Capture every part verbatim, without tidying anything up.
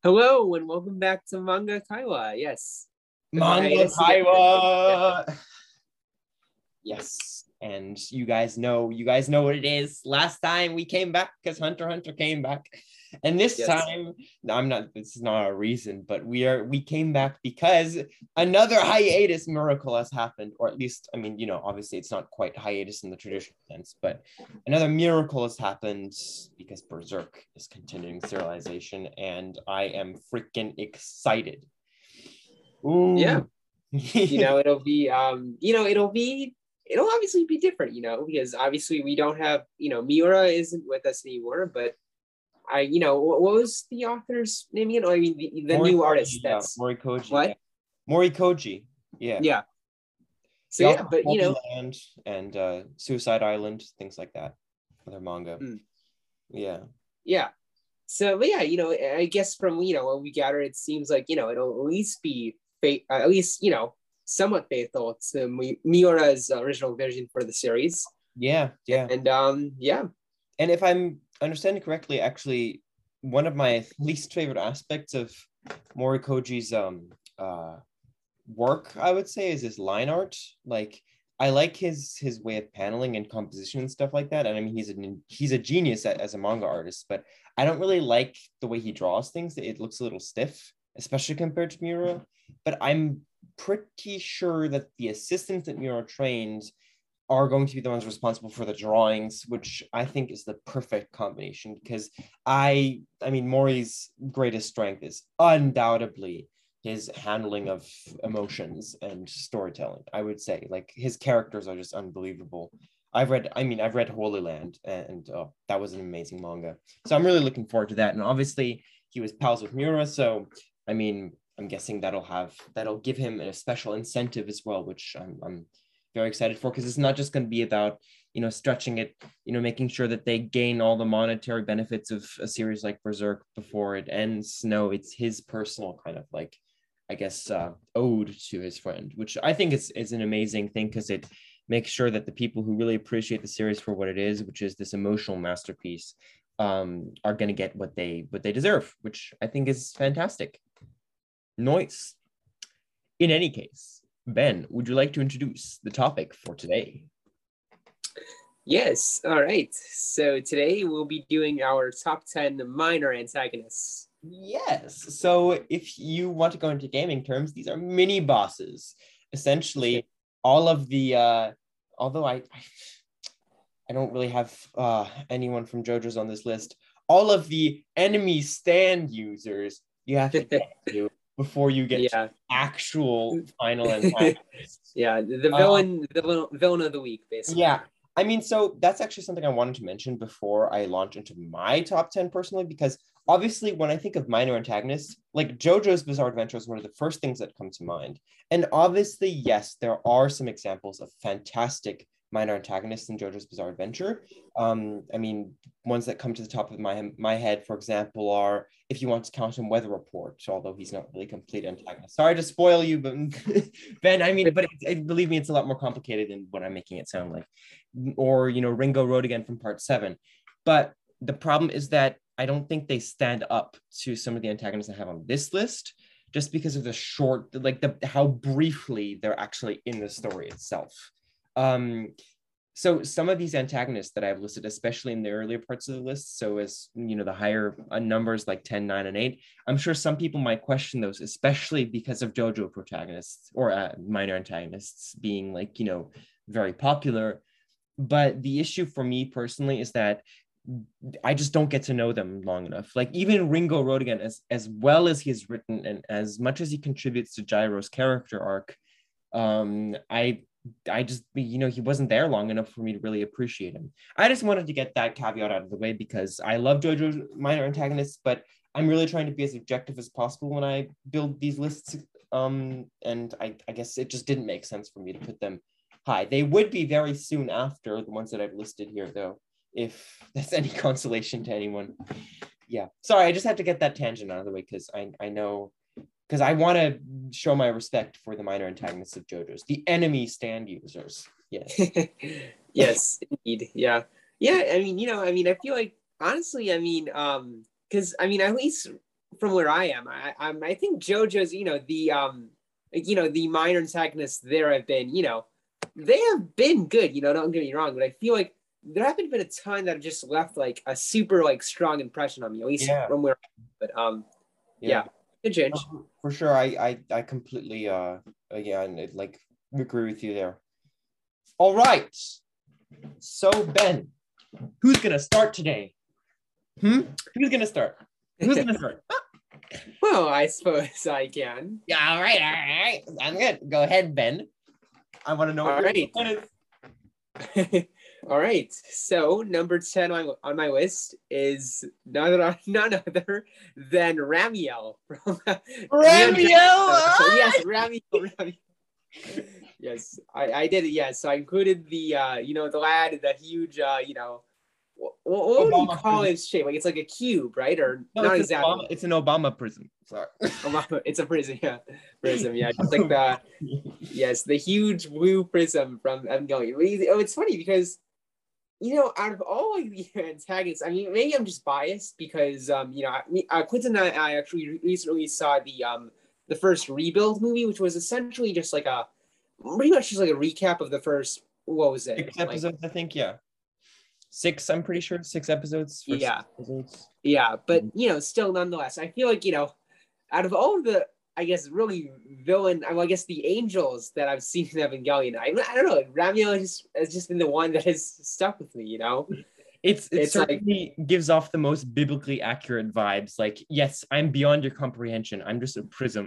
Hello and welcome back to Manga Kaiwa. Yes. Manga Kaiwa. Yes. And you guys know, you guys know what it is. Last time we came back because Hunter x Hunter came back. And this yes. time, I'm not, this is not a reason, but we are, we came back because another hiatus miracle has happened, or at least, I mean, you know, obviously it's not quite hiatus in the traditional sense, but another miracle has happened because Berserk is continuing serialization, and I am freaking excited. Ooh. Yeah. You know, it'll be, um, you know, it'll be, it'll obviously be different, you know, because obviously we don't have, you know, Miura isn't with us anymore, but I, you know, what was the author's name again? I mean, the, the new artist. That's yeah, Morikoji. What? Yeah. Morikoji. Yeah. Yeah. So yeah, but you know, Land and uh, Suicide Island, things like that. Other manga. Mm. Yeah. Yeah. So yeah, you know, I guess from you know what we gather, it seems like you know it'll at least be fa- uh, at least you know somewhat faithful to Mi- Miura's original vision for the series. Yeah. Yeah. And um, yeah. And if I'm understanding correctly, actually, one of my least favorite aspects of Morikoji's um uh work, I would say, is his line art. Like, I like his his way of paneling and composition and stuff like that. And I mean, he's a he's a genius at, as a manga artist, but I don't really like the way he draws things. It looks a little stiff, especially compared to Miura. But I'm pretty sure that the assistants that Miura trained are going to be the ones responsible for the drawings, which I think is the perfect combination, because I, I mean, Mori's greatest strength is undoubtedly his handling of emotions and storytelling. I would say, like, his characters are just unbelievable. I've read, I mean, I've read Holy Land, and oh, that was an amazing manga. So I'm really looking forward to that. And obviously, he was pals with Miura, so I mean, I'm guessing that'll have that'll give him a special incentive as well, which I'm, I'm very excited for, because it's not just going to be about, you know, stretching it, you know, making sure that they gain all the monetary benefits of a series like Berserk before it ends. No, it's his personal kind of like, I guess, uh, ode to his friend, which I think is, is an amazing thing, because it makes sure that the people who really appreciate the series for what it is, which is this emotional masterpiece, um, are going to get what they what they deserve, which I think is fantastic. Noise. In any case, Ben, would you like to introduce the topic for today? Yes. All right. So today we'll be doing our top ten minor antagonists. Yes. So if you want to go into gaming terms, these are mini bosses. Essentially, all of the, uh, although I, I don't really have uh, anyone from JoJo's on this list, all of the enemy stand users you have to get to before you get yeah. to actual final antagonists. yeah, the villain, um, the villain, villain of the week, basically. Yeah, I mean, so that's actually something I wanted to mention before I launch into my top ten personally, because obviously when I think of minor antagonists, like JoJo's Bizarre Adventure is one of the first things that come to mind. And obviously, yes, there are some examples of fantastic minor antagonists in JoJo's Bizarre Adventure. Um, I mean, ones that come to the top of my, my head, for example, are, if you want to count him, Weather Report, although he's not really a complete antagonist. Sorry to spoil you, but Ben, I mean, but it, it, believe me, it's a lot more complicated than what I'm making it sound like. Or, you know, Ringo Road Again from part seven. But the problem is that I don't think they stand up to some of the antagonists I have on this list, just because of the short, like the how briefly they're actually in the story itself. Um, so some of these antagonists that I've listed, especially in the earlier parts of the list, so as you know, the higher uh, numbers like ten, nine, and eight, I'm sure some people might question those, especially because of JoJo protagonists or uh, minor antagonists being like, you know, very popular. But the issue for me personally is that I just don't get to know them long enough. Like even Ringo Road Again, as, as well as he's written and as much as he contributes to Gyro's character arc, um, I I just, you know, he wasn't there long enough for me to really appreciate him. I just wanted to get that caveat out of the way, because I love JoJo's minor antagonists, but I'm really trying to be as objective as possible when I build these lists. Um, and I, I guess it just didn't make sense for me to put them high. They would be very soon after the ones that I've listed here, though, if that's any consolation to anyone. Yeah. Sorry, I just had to get that tangent out of the way, because I, I know, because I want to show my respect for the minor antagonists of JoJo's, the enemy stand users. Yes. Yes, indeed. Yeah. Yeah. I mean, you know, I mean, I feel like, honestly, I mean, um, because, I mean, at least from where I am, I I'm, I think JoJo's, you know, the um, you know, the minor antagonists there have been, you know, they have been good. You know, don't get me wrong, but I feel like there haven't been a ton that have just left like a super like strong impression on me, at least Yeah. from where. But um, yeah, Yeah. good change. For, for sure, I I I completely uh again it, like agree with you there. All right. So Ben, who's gonna start today? Hmm? Who's gonna start? Who's gonna start? Well, I suppose I can. Yeah, all right, all right. I'm good. Go ahead, Ben. I want to know what All your right. is. All right. So number ten on, on my list is none other, none other than Ramiel from Ramiel! So yes, Ramiel, Ramiel. Yes, I, I did it. Yes, so I included the uh, you know, the lad, the huge uh, you know, what, what would you call his shape? Like it's like a cube, right? Or no, not it's exactly. Obama, it's an Obama prism. Sorry. Obama, it's a prism, yeah. Prism, yeah. Just like the yes, the huge blue prism from Evangelion. Oh, it's funny because you know, out of all like the antagonists, I mean, maybe I'm just biased because um, you know, uh, Quentin and I, I actually recently saw the um the first Rebuild movie, which was essentially just like a pretty much just like a recap of the first, what was it? Six episodes, like, I think, yeah. Six, I'm pretty sure, six episodes. For yeah. Six episodes. Yeah, but, you know, still nonetheless, I feel like, you know, out of all of the, I guess, really villain, I guess the angels that I've seen in Evangelion, I, I don't know, Ramiel has just, has just been the one that has stuck with me, you know? It's, it it's certainly like, gives off the most biblically accurate vibes. Like, yes, I'm beyond your comprehension. I'm just a prism.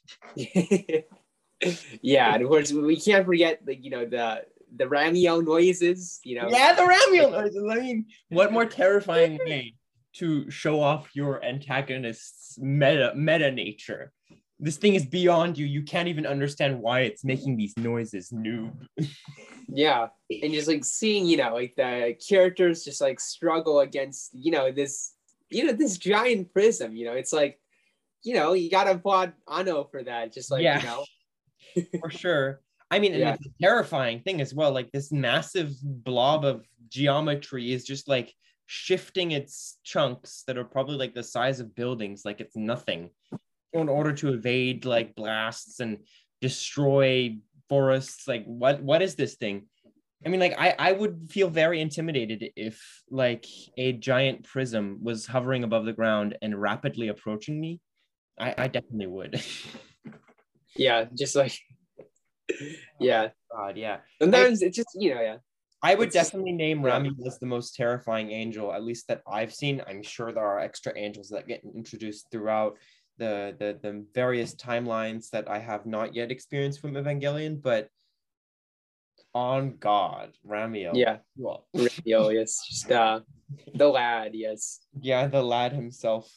Yeah, and of course we can't forget the you know the the Ramiel noises, you know. Yeah, the Ramiel noises. I mean, what more terrifying way to show off your antagonist's meta meta nature? This thing is beyond you. You can't even understand why it's making these noises, noob. Yeah, and just like seeing, you know, like the characters just like struggle against, you know, this, you know, this giant prism. You know, it's like, you know, you gotta applaud Ano for that. Just like, yeah. You know. For sure. I mean, and yeah. It's a terrifying thing as well. Like this massive blob of geometry is just like shifting its chunks that are probably like the size of buildings, like it's nothing, in order to evade like blasts and destroy forests. Like what what is this thing? I mean, like I, I would feel very intimidated if like a giant prism was hovering above the ground and rapidly approaching me. I, I definitely would. Yeah, just like, yeah. Oh, God, yeah. Sometimes I, it's just, you know, yeah. I would it's definitely just, name Ramiel yeah. as the most terrifying angel, at least that I've seen. I'm sure there are extra angels that get introduced throughout the, the, the various timelines that I have not yet experienced from Evangelion, but on God, Ramiel. Yeah, well, Ramiel, yes. Just uh, the lad, yes. Yeah, the lad himself.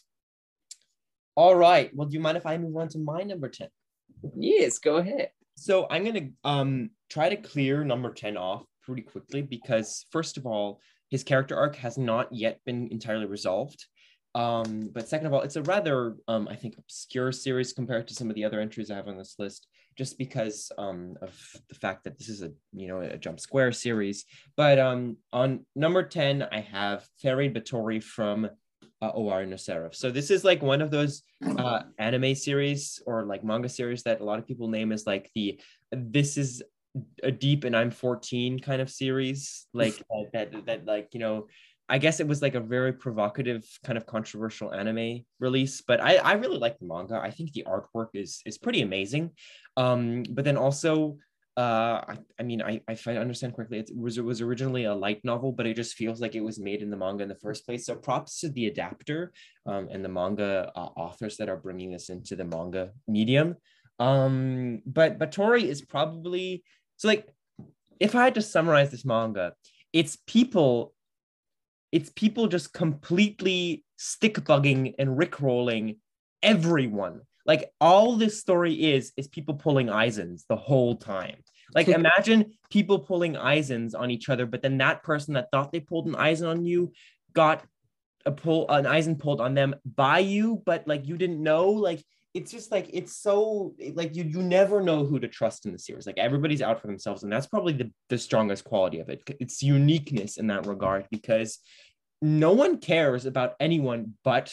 All right. Well, do you mind if I move on to my number ten? Yes, go ahead. So I'm going to um try to clear number ten off pretty quickly because, first of all, his character arc has not yet been entirely resolved. Um, but second of all, it's a rather, um, I think, obscure series compared to some of the other entries I have on this list, just because um, of the fact that this is a, you know, a Jump Square series. But um, on number ten, I have Fairy Batory from Uh, Owari no Seraph. So this is like one of those uh, anime series or like manga series that a lot of people name as like the this is a deep and I'm fourteen kind of series, like uh, that that like, you know, I guess it was like a very provocative kind of controversial anime release, but I I really like the manga. I think the artwork is is pretty amazing. Um, but then also Uh, I, I mean, I, if I understand correctly, it was, it was originally a light novel, but it just feels like it was made in the manga in the first place. So props to the adapter um, and the manga uh, authors that are bringing this into the manga medium. Um, but Batory is probably, so like, if I had to summarize this manga, it's people, it's people just completely stick bugging and rickrolling everyone. Like all this story is, is people pulling Aizens the whole time. Like imagine people pulling Aizens on each other, but then that person that thought they pulled an Aizen on you got a pull, an Aizen pulled on them by you, but like you didn't know. Like it's just like, it's so like you you never know who to trust in the series. Like everybody's out for themselves. And that's probably the, the strongest quality of it. It's uniqueness in that regard, because no one cares about anyone but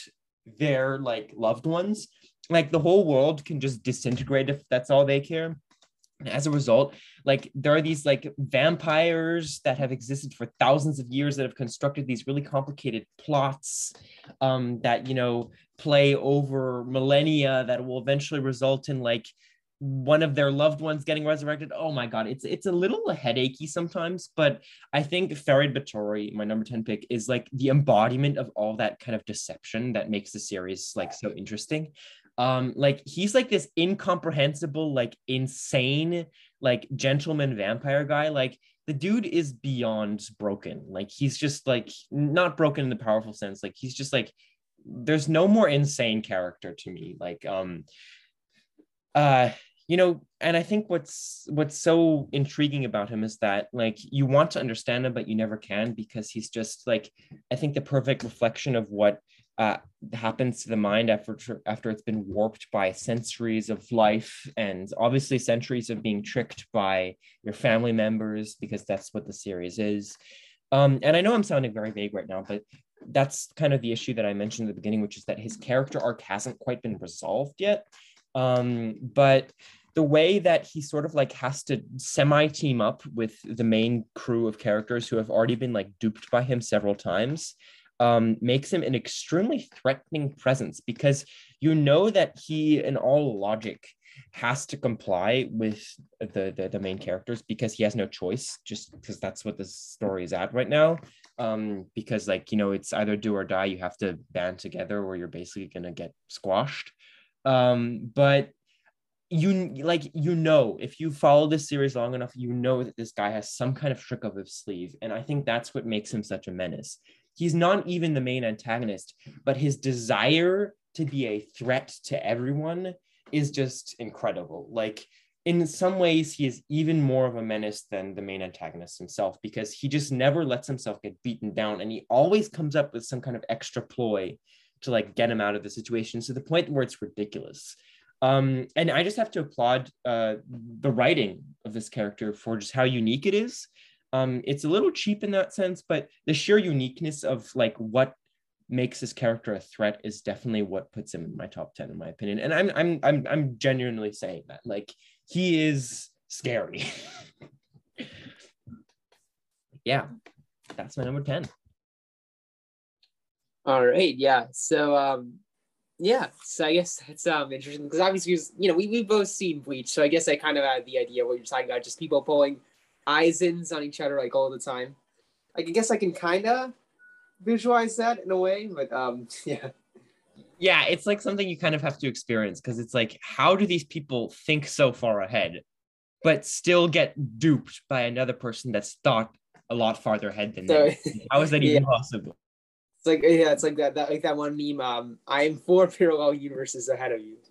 their like loved ones. Like the whole world can just disintegrate if that's all they care. And as a result, like there are these like vampires that have existed for thousands of years that have constructed these really complicated plots um, that, you know, play over millennia that will eventually result in like one of their loved ones getting resurrected. Oh my God, it's it's a little headachy sometimes, but I think Farid Bathory, my number ten pick, is like the embodiment of all that kind of deception that makes the series like so interesting. Um, like he's like this incomprehensible, like insane, like gentleman vampire guy. Like the dude is beyond broken. Like he's just like not broken in the powerful sense. Like he's just like there's no more insane character to me. Like um uh you know, and I think what's what's so intriguing about him is that like you want to understand him but you never can, because he's just like I think the perfect reflection of what uh happens to the mind after after it's been warped by centuries of life, and obviously centuries of being tricked by your family members, because that's what the series is. Um and I know I'm sounding very vague right now, but that's kind of the issue that I mentioned at the beginning, which is that his character arc hasn't quite been resolved yet. Um, but the way that he sort of like has to semi-team up with the main crew of characters who have already been like duped by him several times um, makes him an extremely threatening presence, because you know that he, in all logic, has to comply with the, the, the main characters because he has no choice, just because that's what the story is at right now. Um, because like, you know, it's either do or die. You have to band together or you're basically going to get squashed. Um, but you like, you know, if you follow this series long enough, you know that this guy has some kind of trick up his sleeve. And I think that's what makes him such a menace. He's not even the main antagonist, but his desire to be a threat to everyone is just incredible. Like in some ways, he is even more of a menace than the main antagonist himself, because he just never lets himself get beaten down. And he always comes up with some kind of extra ploy to like get him out of the situation, to the point where it's ridiculous. Um, and I just have to applaud uh, the writing of this character for just how unique it is. Um, it's a little cheap in that sense, but the sheer uniqueness of like what makes this character a threat is definitely what puts him in my top ten, in my opinion. And I'm I'm I'm I'm genuinely saying that. Like he is scary. Yeah, that's my number ten. All right, yeah. So, um, yeah. So I guess that's um interesting because obviously, you know, we we both seen Bleach, so I guess I kind of had the idea of what you're talking about, just people pulling Aizens on each other like all the time. Like I guess I can kind of visualize that in a way, but um, yeah. Yeah, it's like something you kind of have to experience, because it's like, how do these people think so far ahead, but still get duped by another person that's thought a lot farther ahead than So, them? How is that yeah. even possible? It's like yeah, it's like that, that like that one meme. Um, I am four parallel universes ahead of you.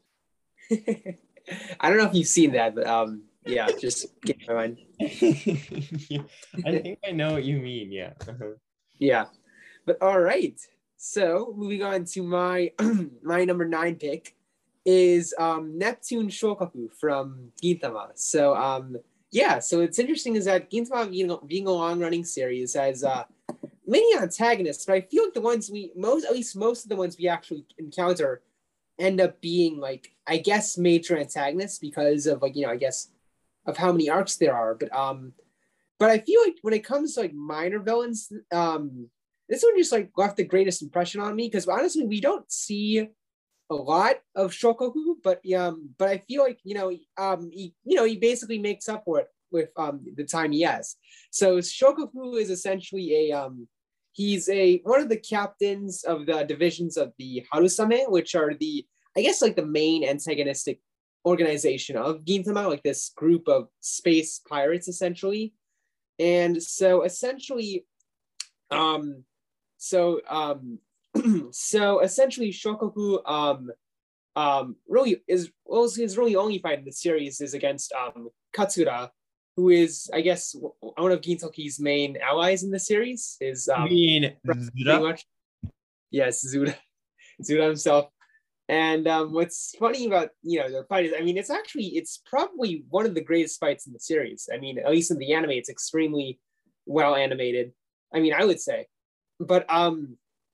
I don't know if you've seen that, but um, yeah, just get in my mind. Yeah, I think I know what you mean. Yeah. Yeah, but all right. So moving on to my my number nine pick is um, Neptune Shokaku from Gintama. So um, yeah, so it's interesting is that Gintama being, being a long running series has uh, many antagonists, but I feel like the ones we most, at least most of the ones we actually encounter, end up being like, I guess, major antagonists because of like, you know, I guess of how many arcs there are. But um, but I feel like when it comes to like minor villains, um, this one just like left the greatest impression on me because honestly, we don't see a lot of Shokaku, but um, but I feel like you know, um, he, you know, he basically makes up for it with um the time he has. So Shokaku is essentially a um, he's a one of the captains of the divisions of the Harusame, which are the I guess like the main antagonistic organization of Gintama, like this group of space pirates essentially. And so essentially, um, so um, so essentially, Shokaku um, um, really is well, his really only fight in the series is against um, Katsura, who is, I guess, one of Gintoki's main allies in the series. Is um, I mean, pretty much, yes, Zuda, Zuda himself. And um, what's funny about you know the fight is, I mean, it's actually it's probably one of the greatest fights in the series. I mean, at least in the anime, it's extremely well animated. I mean, I would say, but um,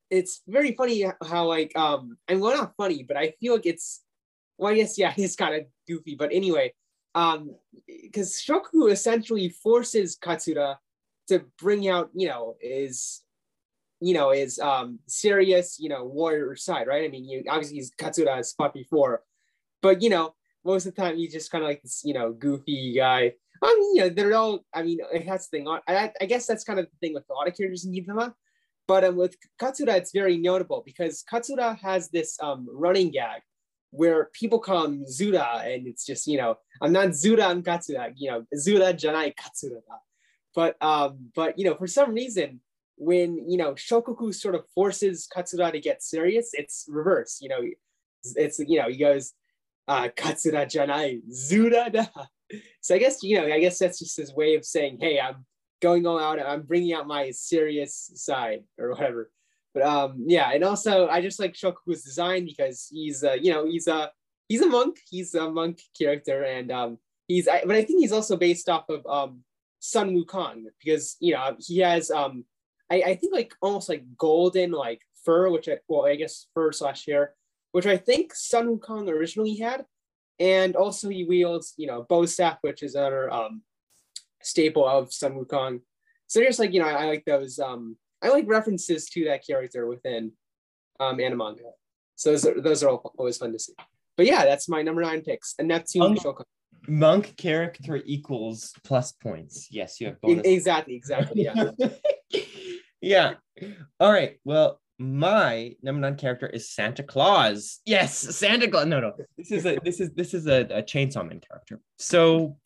it's very funny how like um and well not funny, but I feel like it's well I guess yeah it's kind of goofy, but anyway, um because Shoku essentially forces Katsura to bring out you know his you know his um serious you know warrior side, right? I mean, you obviously he's Katsura has fought before, but you know most of the time he's just kind of like this you know goofy guy. I mean, you know, they're all. I mean, that's the thing. I, I guess that's kind of the thing with a lot of characters in Gintama. But um, with Katsura, it's very notable because Katsura has this um, running gag where people call him Zura, and it's just, you know, I'm not Zura, I'm Katsura, you know, Zura janai Katsura. But, um, but, you know, for some reason, when, you know, Shokoku sort of forces Katsura to get serious, it's reverse, you know, it's, you know, he goes, uh, Katsura janai, Zura da. So I guess, you know, I guess that's just his way of saying, hey, I'm going all out, I'm bringing out my serious side or whatever. But um, yeah, and also I just like Shokoku's design because he's, uh, you know, he's a he's a monk, he's a monk character, and um, he's, I, but I think he's also based off of um, Sun Wukong because you know he has um, I, I think like almost like golden like fur, which I well I guess fur slash hair, which I think Sun Wukong originally had. And also he wields, you know, bow staff, which is another um, staple of Sun Wukong. So just like, you know, I, I like those, um, I like references to that character within um, anime. So those are, those are all, always fun to see. But yeah, that's my number nine picks. A Neptune Monk, Shokan. Monk character equals plus points. Yes, you have bonus. Exactly, exactly, yeah. Yeah. All right, well, my number nine character is Santa Claus. Yes, Santa Claus. No, no. This is a this is this is a, a Chainsaw Man character. So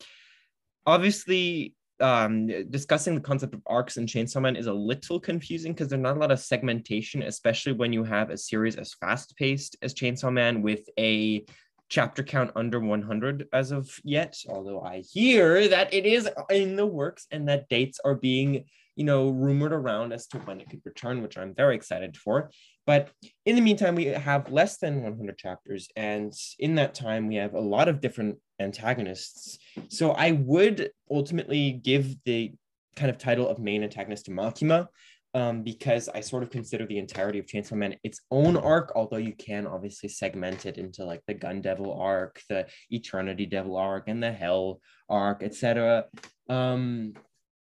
obviously, um, discussing the concept of arcs in Chainsaw Man is a little confusing because there's not a lot of segmentation, especially when you have a series as fast-paced as Chainsaw Man with a chapter count under one hundred as of yet. Although I hear that it is in the works and that dates are being you know, rumored around as to when it could return, which I'm very excited for. But in the meantime, we have less than one hundred chapters. And in that time, we have a lot of different antagonists. So I would ultimately give the kind of title of main antagonist to Makima, um, because I sort of consider the entirety of Chainsaw Man its own arc, although you can obviously segment it into like the Gun Devil arc, the Eternity Devil arc, and the Hell arc, et cetera. Um,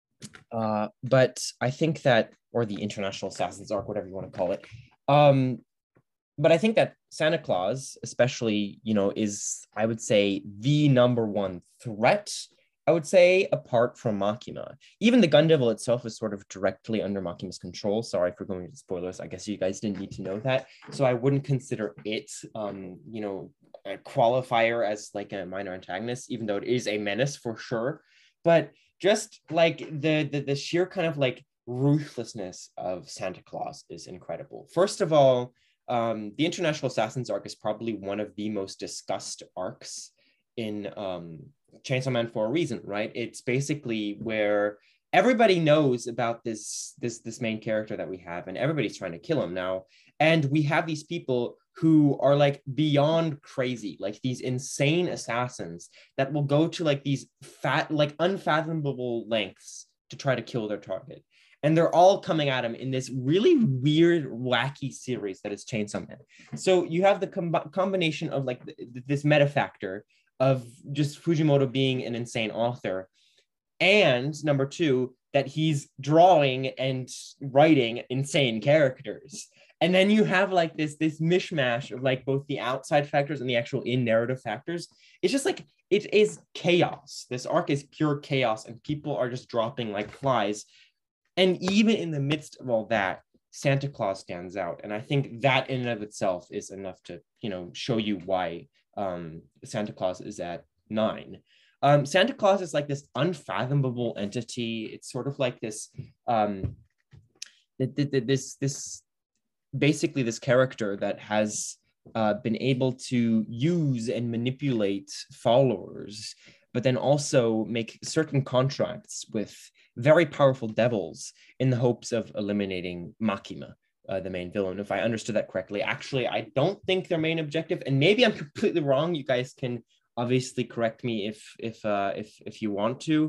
Uh, but I think that, or the International Assassins arc, whatever you want to call it. Um, but I think that Santa Claus, especially, you know, is, I would say, the number one threat, I would say, apart from Makima. Even the Gun Devil itself is sort of directly under Makima's control. Sorry for going into spoilers. I guess you guys didn't need to know that. So I wouldn't consider it, um, you know, a qualifier as like a minor antagonist, even though it is a menace for sure. But just like the, the the sheer kind of like ruthlessness of Santa Claus is incredible. First of all, um, the International Assassins arc is probably one of the most discussed arcs in um, Chainsaw Man for a reason, right? It's basically where everybody knows about this this this main character that we have, and everybody's trying to kill him now. And we have these people who are like beyond crazy, like these insane assassins that will go to like these fat, like unfathomable lengths to try to kill their target. And they're all coming at him in this really weird, wacky series that is Chainsaw Man. So you have the com- combination of like th- this meta factor of just Fujimoto being an insane author, and number two, that he's drawing and writing insane characters. And then you have like this, this mishmash of like both the outside factors and the actual in-narrative factors. It's just like, it is chaos. This arc is pure chaos and people are just dropping like flies. And even in the midst of all that, Santa Claus stands out. And I think that in and of itself is enough to, you know, show you why um, Santa Claus is at nine. Um, Santa Claus is like this unfathomable entity. It's sort of like this, um, this, this, basically this character that has uh, been able to use and manipulate followers, but then also make certain contracts with very powerful devils in the hopes of eliminating Makima, uh, the main villain. If I understood that correctly, actually, I don't think their main objective, and maybe I'm completely wrong. You guys can obviously correct me if if uh, if if you want to.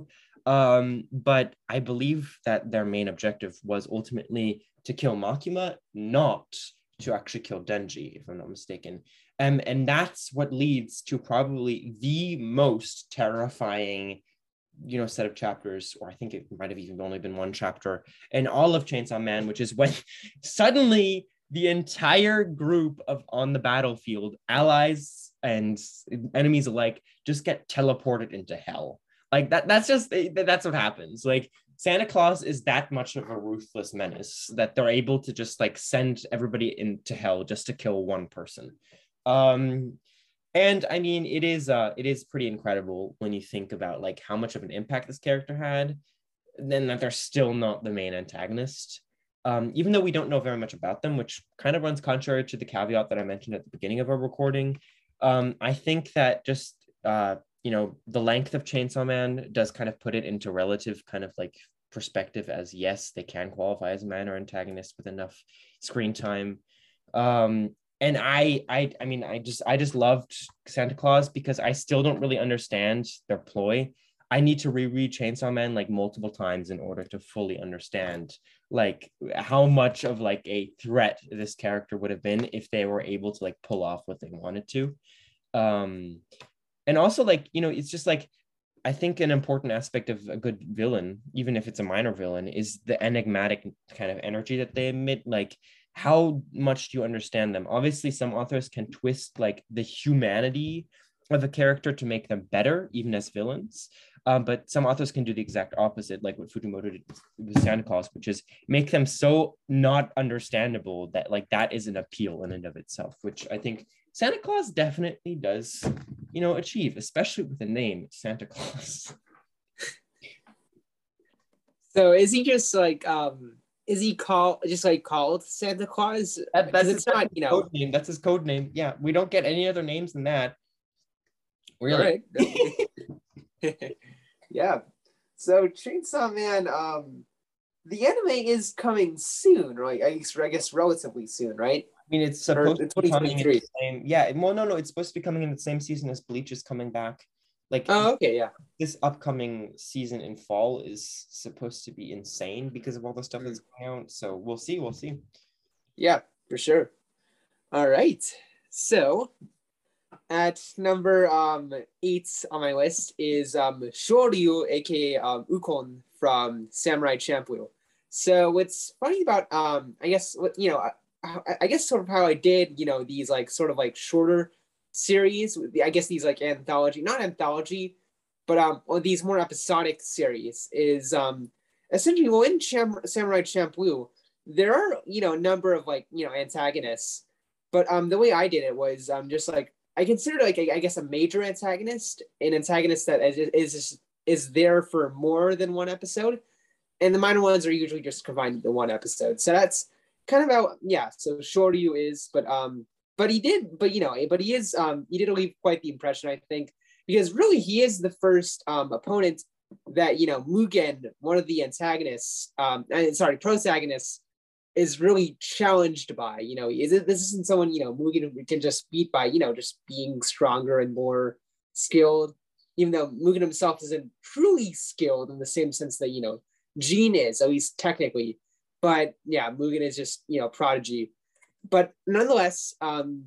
Um, but I believe that their main objective was ultimately to kill Makima, not to actually kill Denji, if I'm not mistaken. Um, and that's what leads to probably the most terrifying, you know, set of chapters, or I think it might have even only been one chapter in all of Chainsaw Man, which is when suddenly the entire group of on the battlefield, allies and enemies alike, just get teleported into hell. Like that, that's just, that's what happens. Like Santa Claus is that much of a ruthless menace that they're able to just like send everybody into hell just to kill one person. Um, and I mean, it is uh, it is pretty incredible when you think about like how much of an impact this character had, and then that they're still not the main antagonist. Um, even though we don't know very much about them, which kind of runs contrary to the caveat that I mentioned at the beginning of our recording. Um, I think that just uh, you know, the length of Chainsaw Man does kind of put it into relative kind of like perspective as yes, they can qualify as a minor antagonist with enough screen time. Um, and I, I, I mean, I just, I just loved Santa Claus because I still don't really understand their ploy. I need to reread Chainsaw Man like multiple times in order to fully understand like how much of like a threat this character would have been if they were able to like pull off what they wanted to. Um, and also like, you know, it's just like, I think an important aspect of a good villain, even if it's a minor villain, is the enigmatic kind of energy that they emit. Like, how much do you understand them? Obviously, some authors can twist like the humanity of a character to make them better, even as villains. Um, but some authors can do the exact opposite, like what Fujimoto did with Santa Claus, which is make them so not understandable that like that is an appeal in and of itself, which I think Santa Claus definitely does, you know, achieve, especially with the name Santa Claus. So is he just like, um, is he called just like called Santa Claus? That, that's it's his, not, you know, code name. That's his code name. Yeah, we don't get any other names than that. Really? All right. Yeah. So Chainsaw Man, um, the anime is coming soon, right? I guess, I guess relatively soon, right? I mean, it's supposed to be coming in the same. Yeah, well, no, no, it's supposed to be coming in the same season as Bleach is coming back. Like, oh, okay, yeah. This upcoming season in fall is supposed to be insane because of all the stuff that's going out. So we'll see, we'll see. Yeah, for sure. All right. So at number um eight on my list is um Shoryu, aka um, Ukon from Samurai Champloo. So what's funny about um I guess you know I, I guess sort of how I did you know these like sort of like shorter series. I guess these like anthology, not anthology, but um these more episodic series is um essentially well in Cham- Samurai Champloo there are you know a number of like you know antagonists, but um the way I did it was um just like I consider like I guess a major antagonist, an antagonist that is, is is there for more than one episode, and the minor ones are usually just confined to the one episode. So that's kind of how yeah. So Shoryu is, but um, but he did, but you know, but he is um, he did leave quite the impression I think because really he is the first um opponent that you know Mugen, one of the antagonists, um, sorry, protagonists, is really challenged by, you know, is it, this isn't someone, you know, Mugen can just beat by, you know, just being stronger and more skilled, even though Mugen himself isn't truly skilled in the same sense that, you know, Gene is, at least technically. But yeah, Mugen is just, you know, prodigy. But nonetheless, um,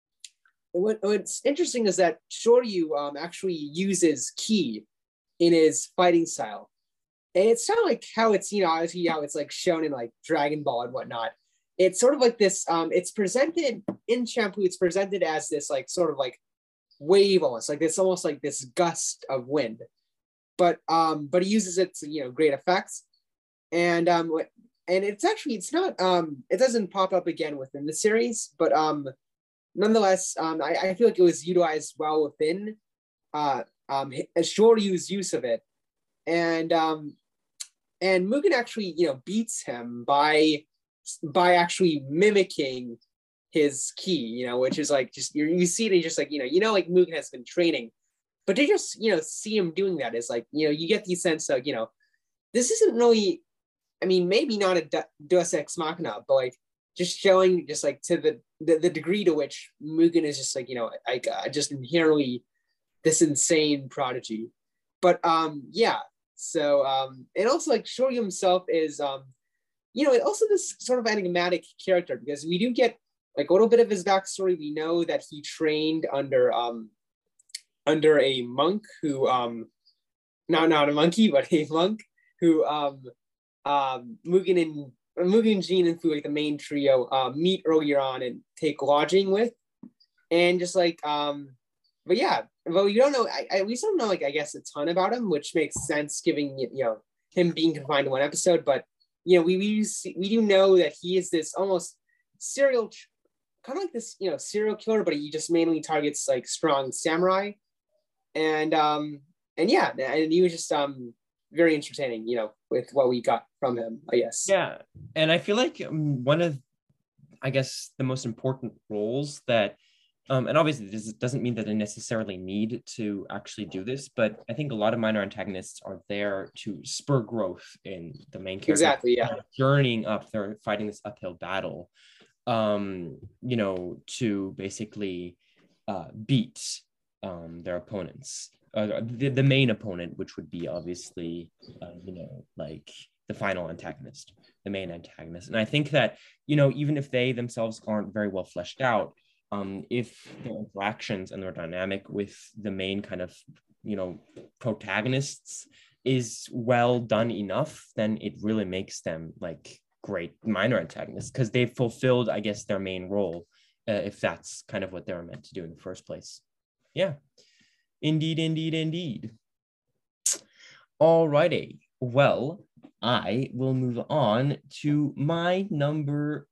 what, what's interesting is that Shoryu um, actually uses ki in his fighting style. And it's not like how it's, you know, obviously how it's like shown in like Dragon Ball and whatnot. It's sort of like this, um, it's presented in Champloo, it's presented as this like sort of like wave almost, like this almost like this gust of wind. But um, but he uses it to, you know, great effects. And um and it's actually it's not um it doesn't pop up again within the series, but um nonetheless, um I, I feel like it was utilized well within uh um Shoryu's use of it. And um And Mugen actually, you know, beats him by by actually mimicking his ki, you know, which is like just you you see it, just like you know, you know, like Mugen has been training, but to just you know see him doing that is like you know you get the sense of you know this isn't really, I mean, maybe not a Deus Ex Machina, but like just showing just like to the the, the degree to which Mugen is just like you know like uh, just inherently this insane prodigy. But um yeah. So um, and also like Shoryu himself is um, you know, also this sort of enigmatic character because we do get like a little bit of his backstory. We know that he trained under um, under a monk who um, not not a monkey but a monk who um, um, Mugen and Mugen, Jin, and Fu, like the main trio, uh, meet earlier on and take lodging with, and just like um, but yeah, but we don't know. I, I we still don't know like I guess a ton about him, which makes sense given you know him being confined to one episode. But you know we we we do know that he is this almost serial, kind of like this you know serial killer, but he just mainly targets like strong samurai, and um and yeah, and he was just um very entertaining, you know, with what we got from him, I guess. Yeah, and I feel like um, one of, I guess, the most important roles that, um, and obviously this doesn't mean that they necessarily need to actually do this, but I think a lot of minor antagonists are there to spur growth in the main character. Exactly, yeah. Journeying up, they're fighting this uphill battle, um, you know, to basically uh, beat um, their opponents. Uh, the, the main opponent, which would be obviously, uh, you know, like the final antagonist, the main antagonist. And I think that, you know, even if they themselves aren't very well fleshed out, um, if their interactions and their dynamic with the main kind of, you know, protagonists is well done enough, then it really makes them like great minor antagonists because they've fulfilled, I guess, their main role, uh, if that's kind of what they were meant to do in the first place. Yeah. Indeed, indeed, indeed. Alrighty. Well, I will move on to my number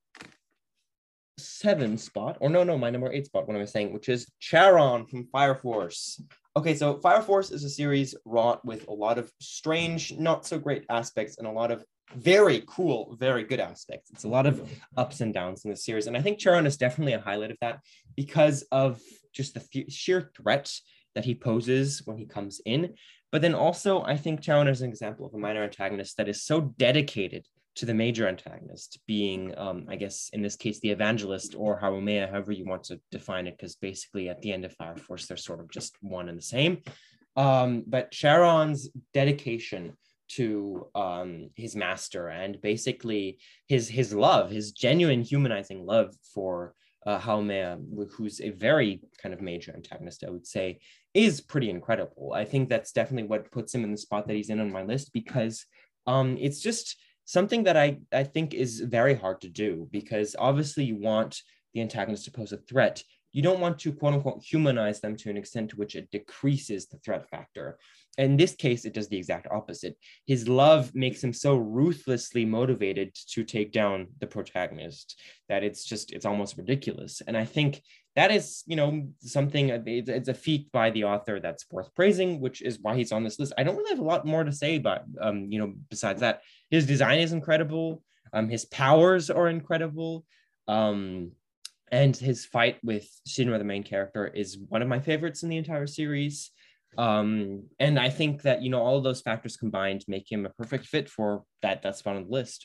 seven spot, or no, no, my number eight spot, what am I saying, which is Charon from Fire Force. Okay, so Fire Force is a series wrought with a lot of strange, not so great aspects and a lot of very cool, very good aspects. It's a lot of ups and downs in the series. And I think Charon is definitely a highlight of that because of just the th- sheer threat that he poses when he comes in. But then also, I think Charon is an example of a minor antagonist that is so dedicated to the major antagonist, being, um, I guess, in this case, the evangelist or Harumeya, however you want to define it, because basically at the end of Fire Force, they're sort of just one and the same. Um, but Charon's dedication to um, his master and basically his, his love, his genuine humanizing love for uh, Harumeya, who's a very kind of major antagonist, I would say, is pretty incredible. I think that's definitely what puts him in the spot that he's in on my list, because um, it's just something that I, I think is very hard to do, because obviously you want the antagonist to pose a threat. You don't want to, quote unquote, humanize them to an extent to which it decreases the threat factor. In this case, it does the exact opposite. His love makes him so ruthlessly motivated to take down the protagonist that it's just, it's almost ridiculous. And I think that is, you know, something, it's a feat by the author that's worth praising, which is why he's on this list. I don't really have a lot more to say about, um, you know, besides that. His design is incredible. Um, his powers are incredible. Um, and his fight with Shinra, the main character, is one of my favorites in the entire series. Um, and I think that, you know, all of those factors combined make him a perfect fit for that, that spot on the list.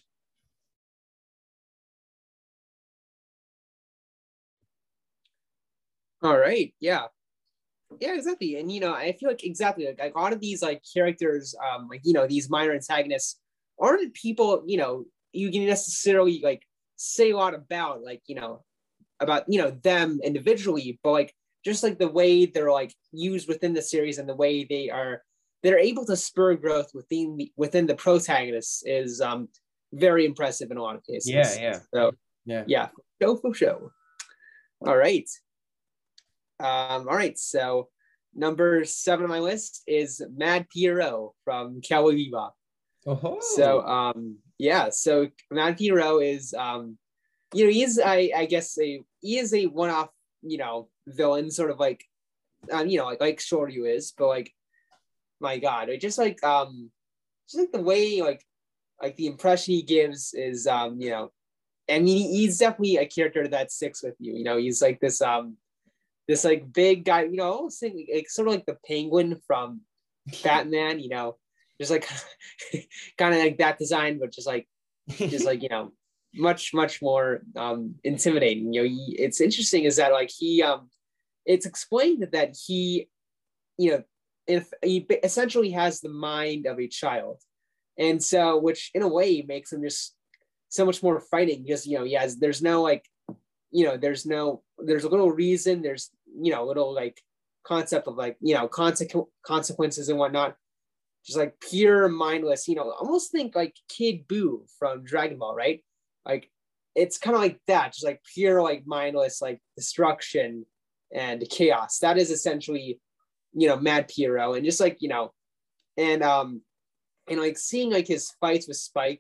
All right. Yeah. Yeah, exactly. And, you know, I feel like exactly like, like a lot of these like characters, um, like, you know, these minor antagonists aren't people, you know, you can necessarily like say a lot about, like, you know, about, you know, them individually, but like just like the way they're like used within the series and the way they are, they're able to spur growth within the, within the protagonists is um, very impressive in a lot of cases. Yeah, yeah. So, yeah. Yeah, show for show. All right. Um, all right, so number seven on my list is Mad Pierrot from Cowboy Bebop. Oh. So um, yeah, so Mad Pierrot is um, you know, he is I I guess a he is a one-off, you know, villain, sort of like um, you know, like like Shoryu is, but like my God, it just like um just like the way like like the impression he gives is um, you know, I mean he's definitely a character that sticks with you. You know, he's like this um this like big guy, you know, almost like, like sort of like the Penguin from Batman, you know, just like kind of like that design, but just like just like, you know, much much more um intimidating. You know, he, it's interesting is that like he um it's explained that he, you know, if he essentially has the mind of a child. And so, which in a way makes him just so much more fighting because, you know, he has, there's no like, you know, there's no, there's a little reason, there's, you know, little like concept of like, you know, consequ- consequences and whatnot. Just like pure mindless, you know, almost think like Kid Buu from Dragon Ball, right? Like, it's kind of like that, just like pure, like mindless, like destruction and chaos. That is essentially, you know, Mad Piero. And just like, you know, and, um, and like seeing like his fights with Spike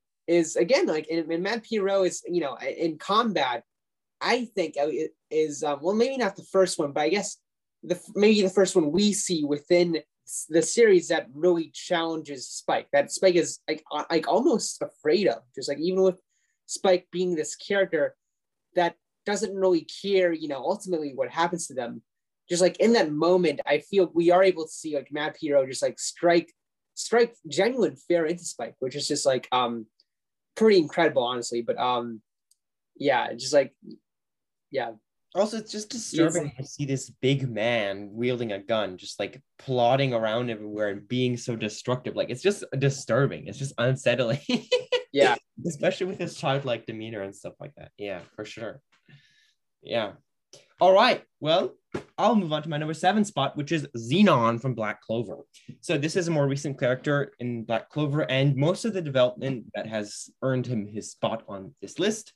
is again, like in, in Mad Piero is, you know, in combat, I think it is, um, well, maybe not the first one, but I guess the maybe the first one we see within the series that really challenges Spike, that Spike is like, like almost afraid of, just like even with Spike being this character that doesn't really care, you know, ultimately what happens to them. Just like in that moment, I feel we are able to see like Mad Piero just like strike, strike genuine fear into Spike, which is just like um pretty incredible, honestly. But um yeah, just like yeah. Also, it's just disturbing to see this big man wielding a gun, just like plodding around everywhere and being so destructive. Like, it's just disturbing. It's just unsettling. Yeah. Especially with his childlike demeanor and stuff like that. Yeah, for sure. Yeah. All right. Well, I'll move on to my number seven spot, which is Zenon from Black Clover. So this is a more recent character in Black Clover, and most of the development that has earned him his spot on this list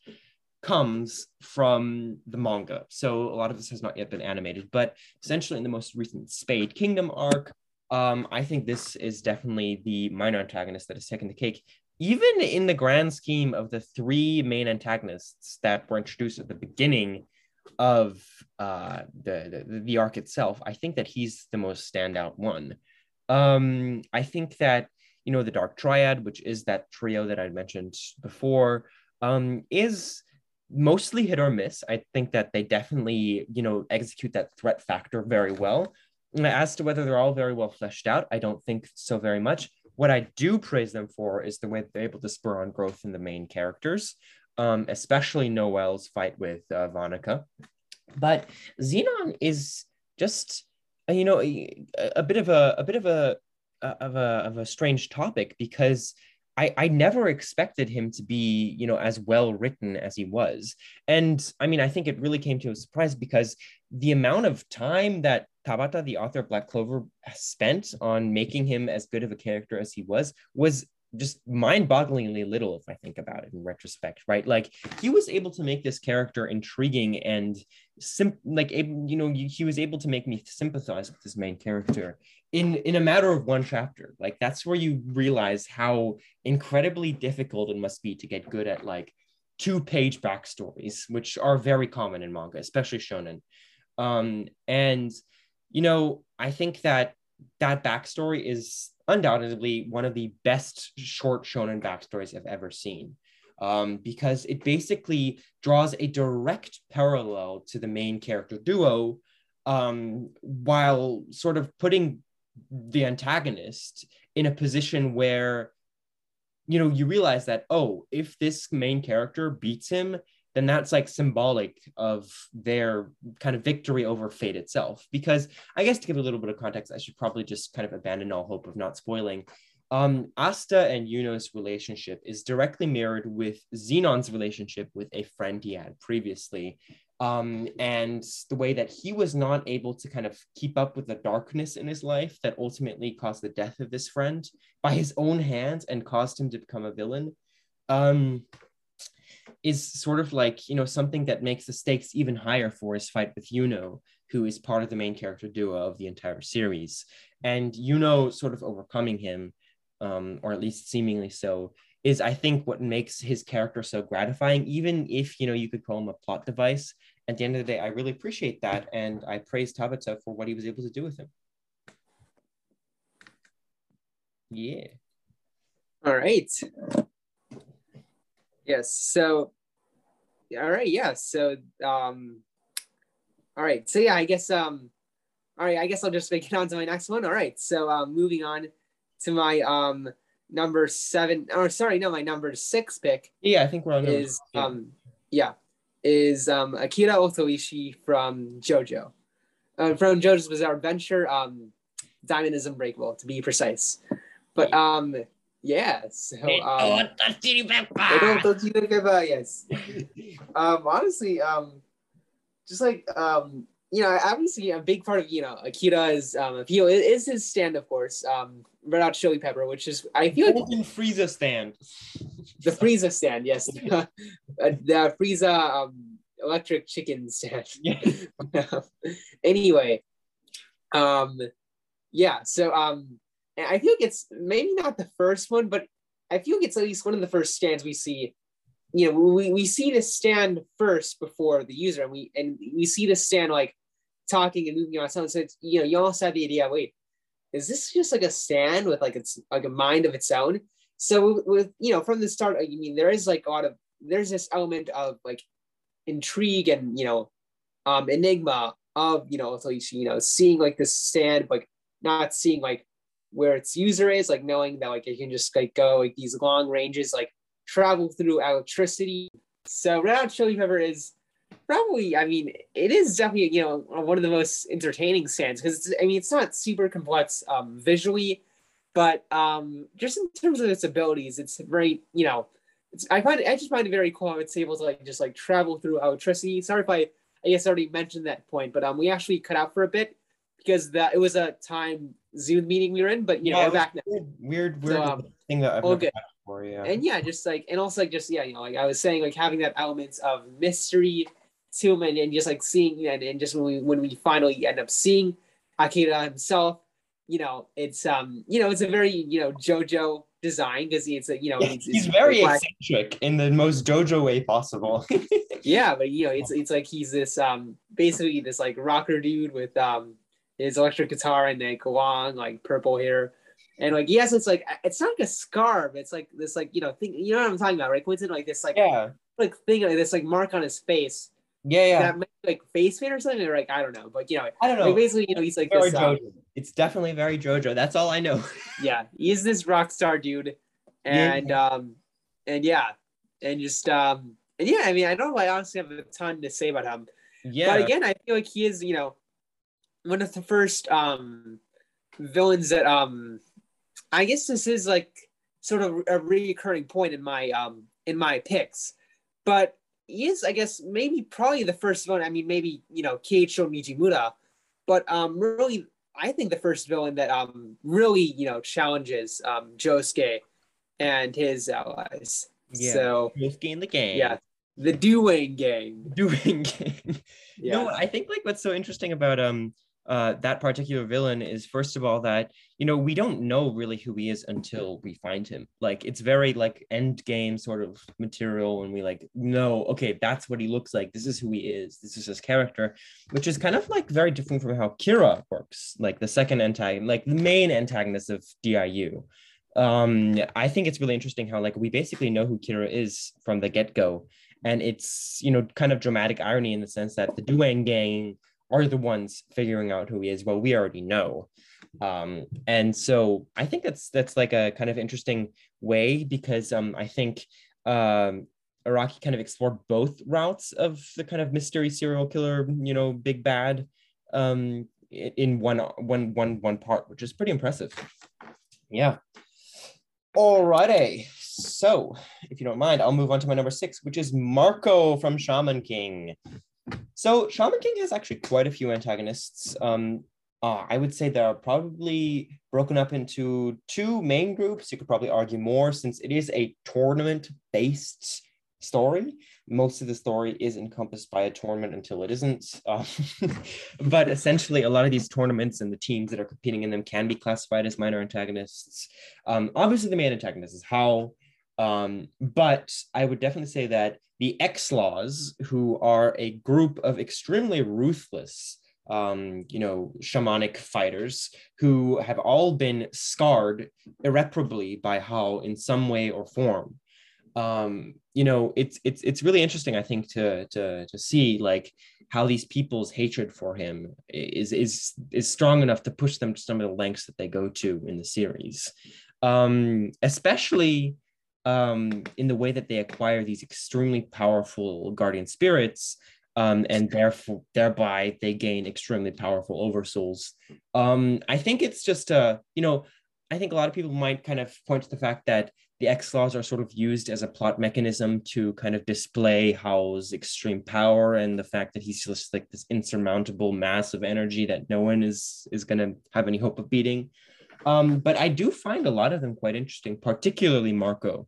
comes from the manga. So a lot of this has not yet been animated, but essentially in the most recent Spade Kingdom arc, um, I think this is definitely the minor antagonist that has taken the cake. Even in the grand scheme of the three main antagonists that were introduced at the beginning of uh, the, the, the arc itself, I think that he's the most standout one. Um, I think that, you know, the Dark Triad, which is that trio that I mentioned before, um, is mostly hit or miss. I think that they definitely, you know, execute that threat factor very well. As to whether they're all very well fleshed out, I don't think so very much. What I do praise them for is the way they're able to spur on growth in the main characters, um, especially Noel's fight with uh, Vanica. But Zenon is just, you know, a, a bit of a a bit of a of a of a strange topic, because I, I never expected him to be, you know, as well written as he was. And I mean, I think it really came to a surprise because the amount of time that Tabata, the author of Black Clover, spent on making him as good of a character as he was, was just mind-bogglingly little, if I think about it in retrospect, right? Like, he was able to make this character intriguing and sim- like, you know, he was able to make me sympathize with this main character in in a matter of one chapter. Like, that's where you realize how incredibly difficult it must be to get good at like two-page backstories, which are very common in manga, especially shonen. Um, and you know, I think that that backstory is undoubtedly one of the best short shonen backstories I've ever seen. Um, because it basically draws a direct parallel to the main character duo, um, while sort of putting the antagonist in a position where, you know, you realize that, oh, if this main character beats him, then that's like symbolic of their kind of victory over fate itself. Because I guess to give a little bit of context, I should probably just kind of abandon all hope of not spoiling. Um, Asta and Yuno's relationship is directly mirrored with Zenon's relationship with a friend he had previously. Um, and the way that he was not able to kind of keep up with the darkness in his life that ultimately caused the death of this friend by his own hands and caused him to become a villain, um, is sort of like, you know, something that makes the stakes even higher for his fight with Yuno, who is part of the main character duo of the entire series. And Yuno sort of overcoming him, um, or at least seemingly so, is, I think, what makes his character so gratifying, even if, you know, you could call him a plot device. At the end of the day, I really appreciate that, and I praise Tabata for what he was able to do with him. Yeah. All right. Yes. So, all right. Yeah. So, um, all right. So yeah, I guess, um, all right. I guess I'll just make it on to my next one. All right. So, um, moving on to my um number seven, or sorry, no, my number six pick. Yeah, I think we're on number is yeah. um yeah is um Akira Otoishi from JoJo, uh, from JoJo's Bizarre Adventure. Um, Diamond is unbreakable, to be precise. But um, yeah. So um, I don't touch you, Peppa. Yes. Um, honestly, um, just like um, you know, obviously a big part of you know Akira's um appeal is his stand, of course. Um, Red Hot Chili Pepper, which is I feel like Golden Frieza stand. the Frieza stand, yes, the, the Frieza um electric chicken stand. Yeah. Anyway, um, yeah. So um, I feel like it's maybe not the first one, but I feel like it's at least one of the first stands we see. You know, we, we see this stand first before the user, and we and we see this stand like talking and moving on its own. So it's, you know, you almost have the idea, wait, is this just like a stand with like it's like a mind of its own? So with, with you know, from the start, I mean, there is like a lot of there's this element of like intrigue and you know, um, enigma of you know, so you, you know, seeing like this stand, like not seeing like where its user is, like knowing that like it can just like go like these long ranges, like travel through electricity. So Red Hot Chili Pepper is probably, I mean, it is definitely, you know, one of the most entertaining stands because I mean, it's not super complex um, visually, but um, just in terms of its abilities, it's very, you know, it's, I find it, I just find it very cool how it's able to like just like travel through electricity. Sorry if I, I guess I already mentioned that point, but um, we actually cut out for a bit because that it was a time Zoom meeting we were in, but you yeah, know, we're back now. Weird, weird, weird so, um, thing that I've okay. never had before, yeah. And yeah, just like, and also like just, yeah, you know, like I was saying, like having that elements of mystery to him and, and just like seeing, and, and just when we, when we finally end up seeing Akira himself, you know, it's, um, you know, it's a very, you know, JoJo design because it's a, you know, yeah, he's, he's very eccentric in the most JoJo way possible. Yeah, but you know, it's, it's like, he's this, um, basically this like rocker dude with, um, his electric guitar and like long, like purple hair. And like, yes, it's like, it's not like a scarf. It's like this, like, you know, thing, you know what I'm talking about, right? Quentin, like this, like, yeah, like thing, like this, like mark on his face. Yeah, yeah. That might be, like face paint or something, or like, I don't know. But, you know, I don't know. Like, basically, you know, he's like very this. JoJo. Um, it's definitely very JoJo. That's all I know. Yeah, he's this rock star dude. And, yeah. um, and yeah, and just, um, and yeah, I mean, I don't I honestly have a ton to say about him. Yeah. But again, I feel like he is, you know, one of the first um villains that um I guess this is like sort of a recurring point in my um in my picks, but he is, I guess, maybe probably the first villain. I mean, maybe you know Keiichiro Nijimura, but um really, I think the first villain that um really you know challenges um Josuke and his allies. Yeah, so Josuke and the gang. Yeah, the Doing Gang. Doing Gang. Yeah. No, I think like what's so interesting about um uh that particular villain is first of all that you know we don't know really who he is until we find him. Like it's very like end game sort of material, and we like know okay that's what he looks like. This is who he is. This is his character, which is kind of like very different from how Kira works. Like the second antagonist, like the main antagonist of D I U. Um, I think it's really interesting how like we basically know who Kira is from the get-go. And it's, you know, kind of dramatic irony in the sense that the Doing Gang are the ones figuring out who he is. Well, we already know. Um, and so I think that's that's like a kind of interesting way because um, I think um, Araki kind of explored both routes of the kind of mystery serial killer, you know, big bad um, in one, one, one, one part, which is pretty impressive. Yeah. Alrighty. So, if you don't mind, I'll move on to my number six, which is Marco from Shaman King. So, Shaman King has actually quite a few antagonists. Um, uh, I would say they're probably broken up into two main groups. You could probably argue more since it is a tournament-based story. Most of the story is encompassed by a tournament until it isn't. Uh, but essentially, a lot of these tournaments and the teams that are competing in them can be classified as minor antagonists. Um, obviously, the main antagonist is Hao. Um, but I would definitely say that the X-Laws, who are a group of extremely ruthless, um, you know, shamanic fighters who have all been scarred irreparably by Hao in some way or form. Um, you know, it's it's it's really interesting, I think, to to to see like how these people's hatred for him is is is strong enough to push them to some of the lengths that they go to in the series, um, especially um, in the way that they acquire these extremely powerful guardian spirits Um, and therefore, thereby they gain extremely powerful oversouls. Um, I think it's just a, you know, I think a lot of people might kind of point to the fact that the X-Laws are sort of used as a plot mechanism to kind of display Howl's extreme power and the fact that he's just like this insurmountable mass of energy that no one is is going to have any hope of beating. Um, but I do find a lot of them quite interesting, particularly Marco.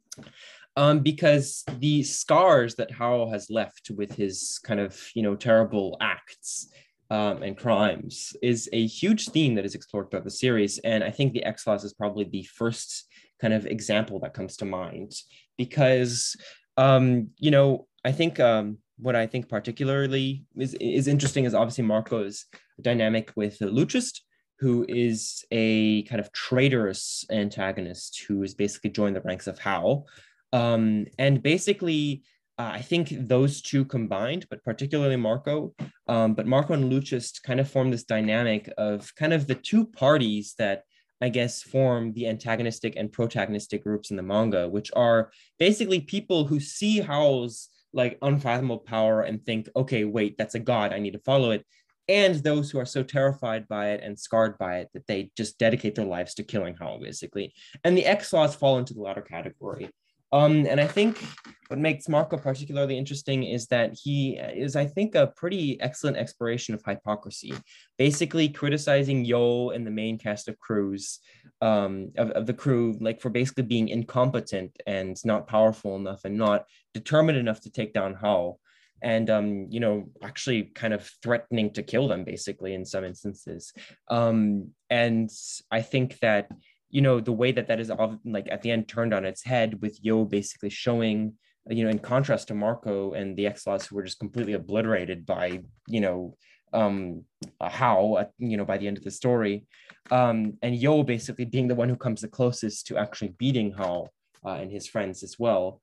Um, because the scars that Howl has left with his kind of, you know, terrible acts um, and crimes is a huge theme that is explored throughout the series. And I think the X-Laws is probably the first kind of example that comes to mind because, um, you know, I think um, what I think particularly is, is interesting is obviously Marco's dynamic with Luchist, who is a kind of traitorous antagonist who has basically joined the ranks of Howl. Um, and basically, uh, I think those two combined, but particularly Marco, um, but Marco and Luchist kind of form this dynamic of kind of the two parties that I guess form the antagonistic and protagonistic groups in the manga, which are basically people who see Howl's like unfathomable power and think, okay, wait, that's a god, I need to follow it. And those who are so terrified by it and scarred by it that they just dedicate their lives to killing Howl, basically. And the X-Laws fall into the latter category. Um, and I think what makes Marco particularly interesting is that he is, I think, a pretty excellent exploration of hypocrisy, basically criticizing Yo and the main cast of crews, um, of, of the crew, like for basically being incompetent and not powerful enough and not determined enough to take down Howl. And, um, you know, actually kind of threatening to kill them, basically, in some instances. Um, and I think that you know, the way that that is often like at the end turned on its head with Yo basically showing, you know, in contrast to Marco and the X-Laws who were just completely obliterated by, you know, um, Howl, uh, you know, by the end of the story. Um, and Yo basically being the one who comes the closest to actually beating Howl uh, and his friends as well.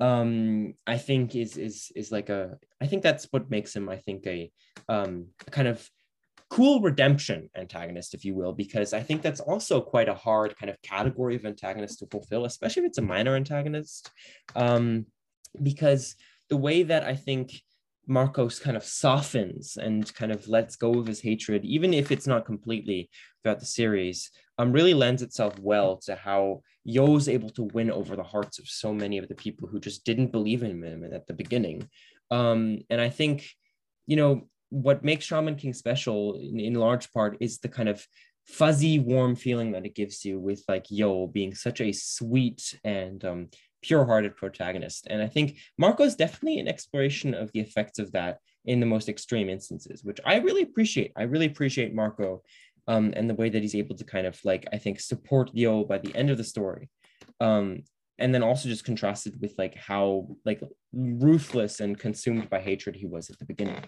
Um, I think is, is, is like a, I think that's what makes him, I think, a, um, a kind of cool redemption antagonist, if you will, because I think that's also quite a hard kind of category of antagonist to fulfill, especially if it's a minor antagonist. Um, because the way that I think Marcos kind of softens and kind of lets go of his hatred, even if it's not completely throughout the series, um, really lends itself well to how Yo's able to win over the hearts of so many of the people who just didn't believe in him at the beginning. Um, and I think, you know, what makes Shaman King special in, in large part is the kind of fuzzy, warm feeling that it gives you with like Yo being such a sweet and um, pure-hearted protagonist. And I think Marco is definitely an exploration of the effects of that in the most extreme instances, which I really appreciate. I really appreciate Marco um, and the way that he's able to kind of like, I think, support Yo by the end of the story. Um, and then also just contrasted with like how like ruthless and consumed by hatred he was at the beginning.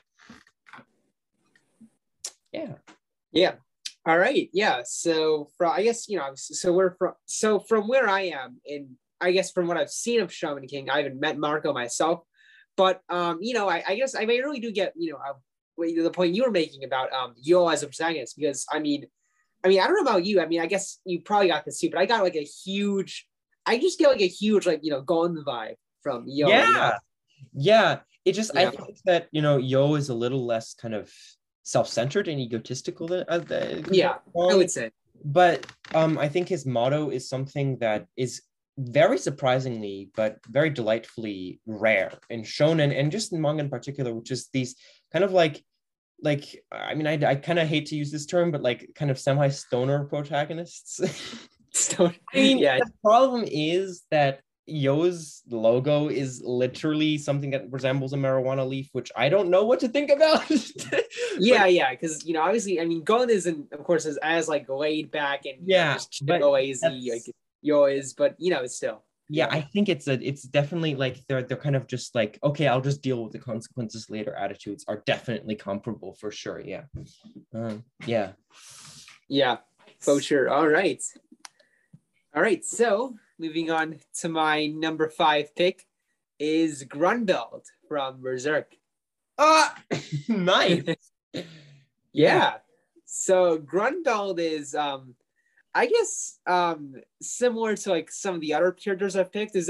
Yeah. Yeah. All right. Yeah. So from I guess, you know, so we're from so from where I am, and I guess from what I've seen of Shaman King, I haven't met Marco myself. But um, you know, I, I guess I really do get, you know, uh, the point you were making about um Yo as a protagonist, because I mean, I mean, I don't know about you. I mean, I guess you probably got this too, but I got like a huge, I just get like a huge, like, you know, Gon vibe from Yo. Yeah. You know? Yeah. It just, yeah. I think that, you know, Yo is a little less kind of self-centered and egotistical than uh, yeah I would say, but um I think his motto is something that is very surprisingly but very delightfully rare in shonen and just in manga in particular, which is these kind of like like I mean I, I kind of hate to use this term, but like kind of semi-stoner protagonists. Stone. I mean, yeah the problem is that Yo's logo is literally something that resembles a marijuana leaf, which I don't know what to think about. yeah but, yeah because you know, obviously, I mean, Gon isn't, of course, as, as like laid back and yeah know, just chill lazy like Yo is, but you know, it's still yeah, yeah I think it's a it's definitely like they're they're kind of just like, okay, I'll just deal with the consequences later attitudes are definitely comparable for sure. Yeah. Um, yeah yeah for sure. All right all right so moving on to my number five pick is Grunbeld from Berserk. Ah, nice. yeah. yeah. So Grunbeld is, um, I guess, um, similar to like some of the other characters I've picked. Is that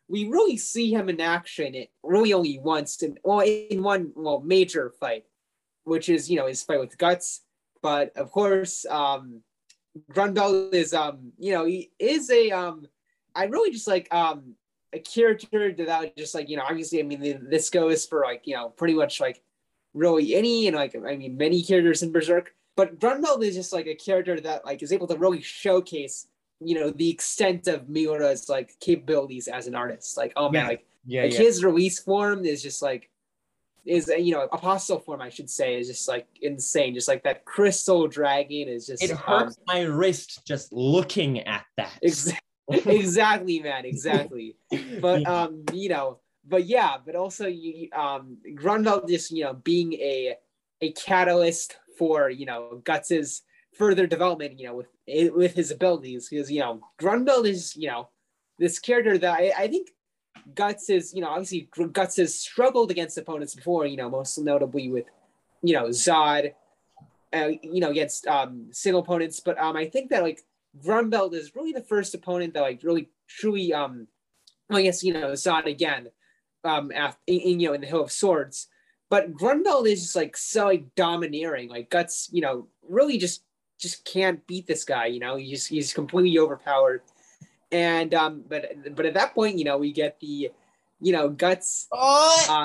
we really see him in action it really only once in well in one well major fight, which is you know his fight with Guts. But of course, um, Grunbeld is um you know he is a um I really just like um a character that just like you know obviously I mean this goes for like you know pretty much like really any and like I mean many characters in Berserk, but Grunbeld is just like a character that like is able to really showcase you know the extent of Miura's like capabilities as an artist. Like oh man, yeah. like Yeah, like yeah. his release form is just like is you know apostle form I should say is just like insane. Just like that crystal dragon is just It hurts um, my wrist just looking at that. Exactly. Exactly, man. Exactly. But yeah. um, you know, but yeah, but also you um Grunwald just, you know, being a a catalyst for, you know, Guts's further development, you know, with with his abilities. Because, you know, Grunwald is, you know, this character that I, I think Guts is, you know, obviously Guts has struggled against opponents before, you know, most notably with, you know, Zod, uh, you know, against um single opponents. But um I think that like Grunbeld is really the first opponent that like really truly um I guess you know Zod again um after in, in you know in the Hill of Swords, but Grunbeld is just like so like domineering. Like Guts, you know, really just just can't beat this guy. You know, he's he's completely overpowered. And um but but at that point, you know, we get the you know Guts. Oh! Um,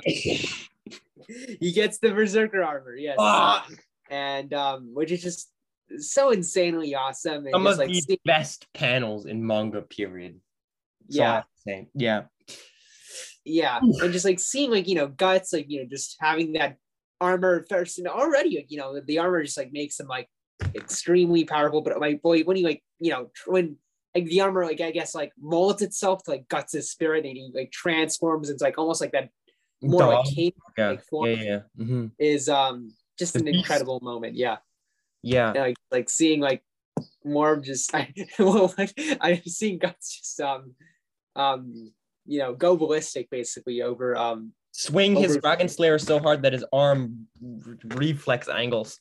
he gets the Berserker armor, yes, Oh! and um which is just so insanely awesome. And Some just, of like, the see- best panels in manga, period. That's yeah. Saying. Yeah. Yeah. And just like seeing like, you know, Guts, like, you know, just having that armor first and already, like, you know, the armor just like makes him like extremely powerful. But like, boy, when he like, you know, when like the armor, like, I guess like molds itself to like Guts' spirit and he like transforms into like almost like that more Dog. like cane Yeah. like form Yeah. Yeah. Mm-hmm. is um just The an beast. incredible moment. Yeah. Yeah. And, like, like seeing like more of just I well like I've seen Guts just um um you know go ballistic basically over um swing over, his Dragon Slayer so hard that his arm reflex angles.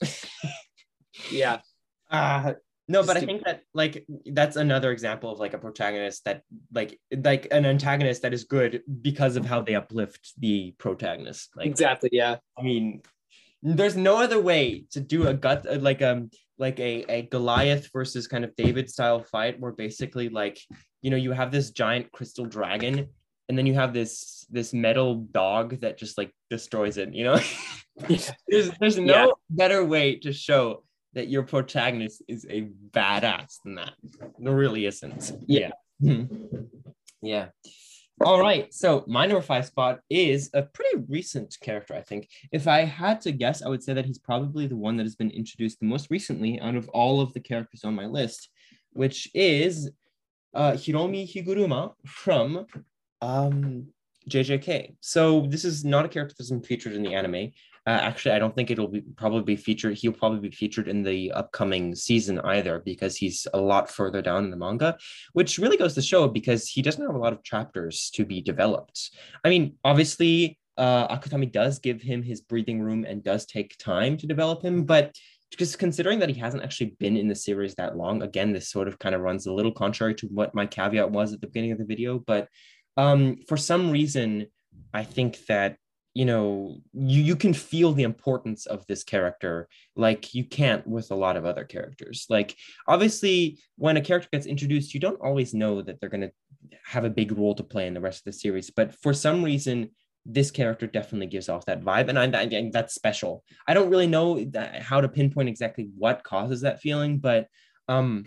yeah. Uh no, Just but I to, think that like that's another example of like a protagonist that like like an antagonist that is good because of how they uplift the protagonist. Like exactly, yeah. I mean, there's no other way to do a gut like um like a, a Goliath versus kind of David style fight where basically like you know you have this giant crystal dragon and then you have this this metal dog that just like destroys it, you know. there's there's no yeah. better way to show that your protagonist is a badass than that. There really isn't. Yeah. Yeah. Yeah. All right. So my number five spot is a pretty recent character, I think. If I had to guess, I would say that he's probably the one that has been introduced the most recently out of all of the characters on my list, which is uh, Hiromi Higuruma from um, J J K. So this is not a character that's been featured in the anime. Uh, actually, I don't think it'll be probably be featured. He'll probably be featured in the upcoming season either because he's a lot further down in the manga, which really goes to show because he doesn't have a lot of chapters to be developed. I mean, obviously, uh, Akutami does give him his breathing room and does take time to develop him, but just considering that he hasn't actually been in the series that long, again, this sort of kind of runs a little contrary to what my caveat was at the beginning of the video, but um, for some reason, I think that you know, you, you can feel the importance of this character like you can't with a lot of other characters. Like, obviously, when a character gets introduced, you don't always know that they're going to have a big role to play in the rest of the series. But for some reason, this character definitely gives off that vibe. And I, I, that's special. I don't really know that, how to pinpoint exactly what causes that feeling, but um,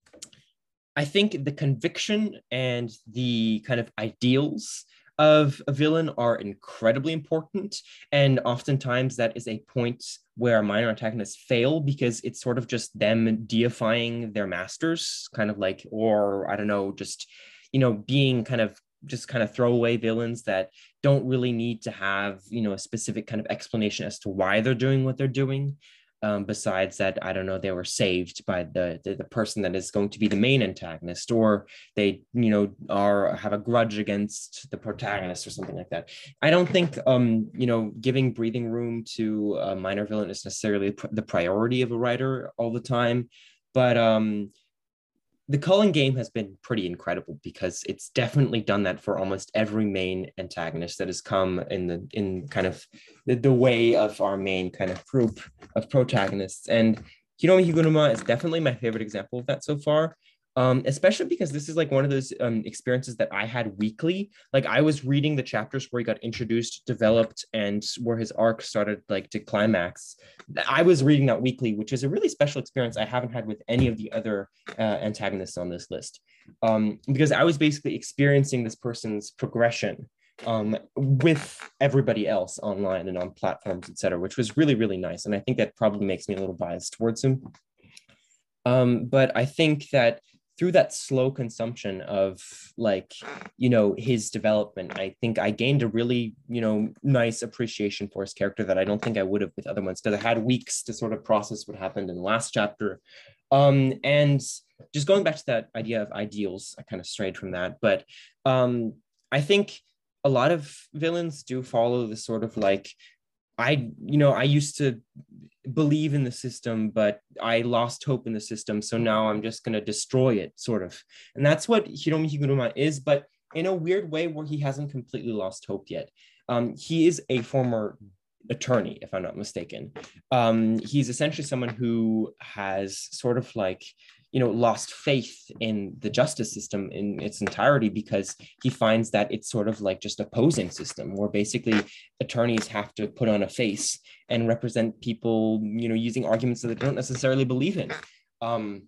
I think the conviction and the kind of ideals of a villain are incredibly important, and oftentimes that is a point where minor antagonists fail because it's sort of just them deifying their masters, kind of like, or I don't know, just you know being kind of just kind of throwaway villains that don't really need to have you know a specific kind of explanation as to why they're doing what they're doing. Um, besides that, I don't know, they were saved by the, the the person that is going to be the main antagonist, or they, you know, are have a grudge against the protagonist or something like that. I don't think, um, you know, giving breathing room to a minor villain is necessarily the priority of a writer all the time, but um, the Culling game has been pretty incredible because it's definitely done that for almost every main antagonist that has come in the in kind of the, the way of our main kind of group of protagonists. And Hiromi Higuruma is definitely my favorite example of that so far. Um, especially because this is like one of those um, experiences that I had weekly. Like I was reading the chapters where he got introduced, developed, and where his arc started like to climax. I was reading that weekly, which is a really special experience I haven't had with any of the other uh, antagonists on this list. Um, because I was basically experiencing this person's progression um, with everybody else online and on platforms, et cetera, which was really, really nice. And I think that probably makes me a little biased towards him. Um, but I think that through that slow consumption of like, you know, his development, I think I gained a really, you know, nice appreciation for his character that I don't think I would have with other ones, because I had weeks to sort of process what happened in the last chapter. Um, and just going back to that idea of ideals, I kind of strayed from that, but um, I think a lot of villains do follow the sort of like, I, you know, I used to believe in the system, but I lost hope in the system. So now I'm just going to destroy it, sort of. And that's what Hiromi Higuruma is, but in a weird way where he hasn't completely lost hope yet. Um, he is a former attorney, if I'm not mistaken. Um, he's essentially someone who has sort of like, you know, lost faith in the justice system in its entirety because he finds that it's sort of like just a posing system where basically attorneys have to put on a face and represent people, you know, using arguments that they don't necessarily believe in. Um,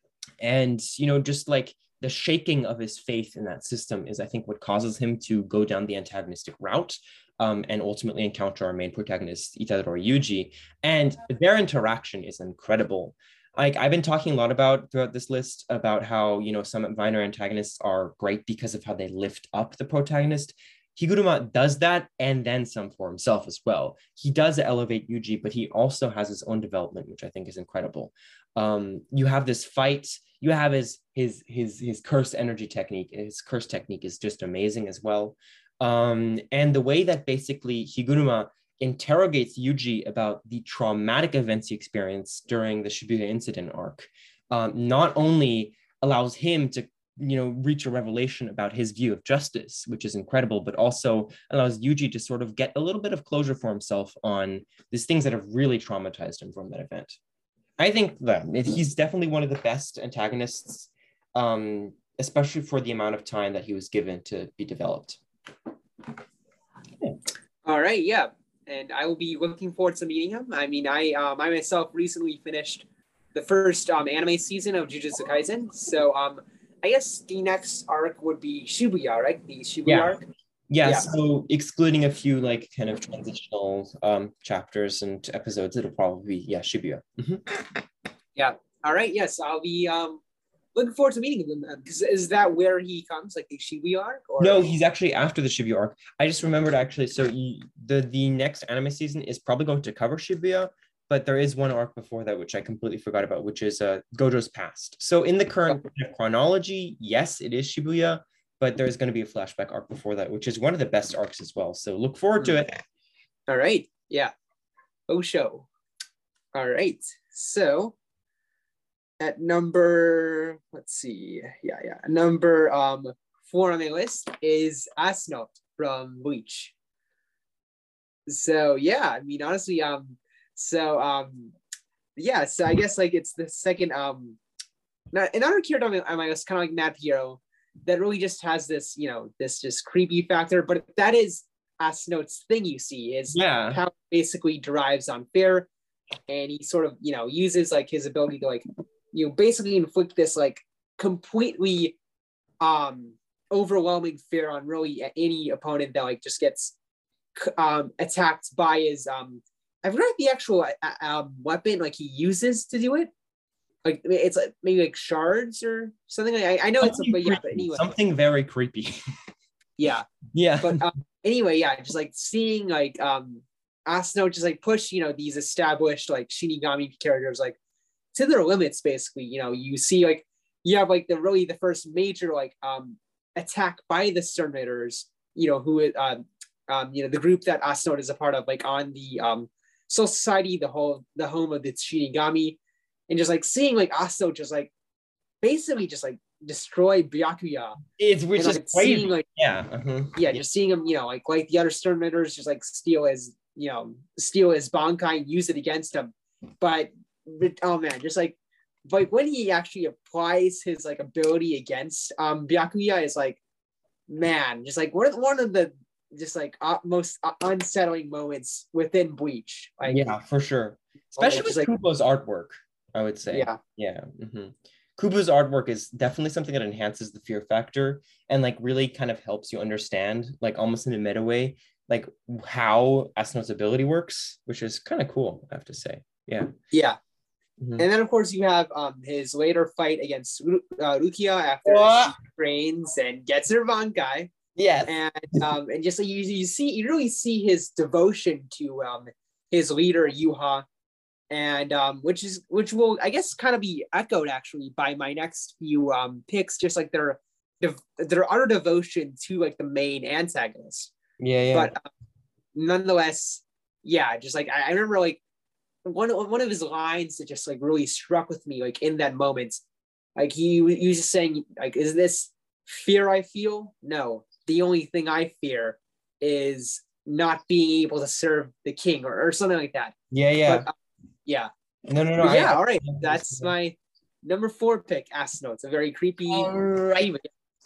and, you know, just like the shaking of his faith in that system is, I think, what causes him to go down the antagonistic route um, and ultimately encounter our main protagonist, Itadori Yuji. And their interaction is incredible. Like I've been talking a lot about throughout this list about how, you know, some minor antagonists are great because of how they lift up the protagonist. Higuruma does that and then some for himself as well. He does elevate Yuji, but he also has his own development, which I think is incredible. Um, you have this fight, you have his his his his curse energy technique. His curse technique is just amazing as well. Um, and the way that basically Higuruma interrogates Yuji about the traumatic events he experienced during the Shibuya incident arc, um, not only allows him to, you know, reach a revelation about his view of justice, which is incredible, but also allows Yuji to sort of get a little bit of closure for himself on these things that have really traumatized him from that event. I think that he's definitely one of the best antagonists, um, especially for the amount of time that he was given to be developed. Yeah. All right, yeah. And I will be looking forward to meeting him. I mean, I um, I myself recently finished the first um, anime season of Jujutsu Kaisen. So um, I guess the next arc would be Shibuya, right? The Shibuya yeah. arc. Yeah, yeah, so excluding a few like kind of transitional um, chapters and episodes, it'll probably be, yeah, Shibuya. Mm-hmm. Yeah. All right. Yes, I'll be um, looking forward to meeting him. Is, is that where he comes, like the Shibuya arc? Or? No, he's actually after the Shibuya arc. I just remembered actually, so he, the, the next anime season is probably going to cover Shibuya, but there is one arc before that, which I completely forgot about, which is uh, Gojo's past. So in the current chronology, yes, it is Shibuya, but there's going to be a flashback arc before that, which is one of the best arcs as well. So look forward to it. All right. Yeah. Oh, show. All right. So at number, let's see. Yeah, yeah. Number um, four on the list is Asnote from Bleach. So yeah, I mean, honestly, um, so um, yeah, so I guess like it's the second um, not another character I mean, it's kind of like Mad Hero that really just has this, you know, this just creepy factor, but that is Asnote's thing. You see, is yeah, how basically derives on fear, and he sort of, you know, uses like his ability to like, you know, basically inflict this like completely um overwhelming fear on really any opponent that like just gets um attacked by his um I forgot the actual uh, um weapon like he uses to do it. Like it's like maybe like shards or something. Like, I, I know something it's a but yeah, but anyway. Something very creepy. yeah. Yeah. But um, anyway, yeah, just like seeing like um Asano just like push, you know, these established like Shinigami characters like to their limits, basically. You know, you see like you have like the really the first major like um attack by the Sternators, you know, who um um you know the group that Asano is a part of, like on the um Soul Society, the whole the home of the Shinigami. And just like seeing like Asano just like basically just like destroy Byakuya. It's which and, is like, crazy. seeing, like, yeah, uh-huh. yeah, yeah, just seeing him, you know, like like the other Sternminers just like steal his, you know, steal his Bankai and use it against him. But oh man, just like like when he actually applies his like ability against um Byakuya is like, man, just like one of one of the just like uh, most uh, unsettling moments within Bleach. Like, yeah, for sure. Especially like, with like, Kubo's artwork, I would say. yeah, Yeah. Mm-hmm. Kubo's artwork is definitely something that enhances the fear factor and like really kind of helps you understand, like almost in a meta way, like how Asano's ability works, which is kind of cool, I have to say. Yeah. yeah. Mm-hmm. And then of course you have um his later fight against uh, Rukia after What? she trains and gets her Bankai. Yes. And um and just like you, you see you really see his devotion to um his leader Yuha, and um which is which will I guess kind of be echoed actually by my next few um picks, just like their their utter devotion to like the main antagonist. Yeah, yeah. But um, nonetheless, yeah, just like I, I remember like one one of his lines that just like really struck with me, like in that moment, like he, he was just saying, like, is this fear I feel? No, the only thing I fear is not being able to serve the king, or, or something like that. Yeah, yeah. But, uh, yeah. No, no, no. But I, yeah, I, all right. I, That's my number four pick, Asano. It's a very creepy. All right.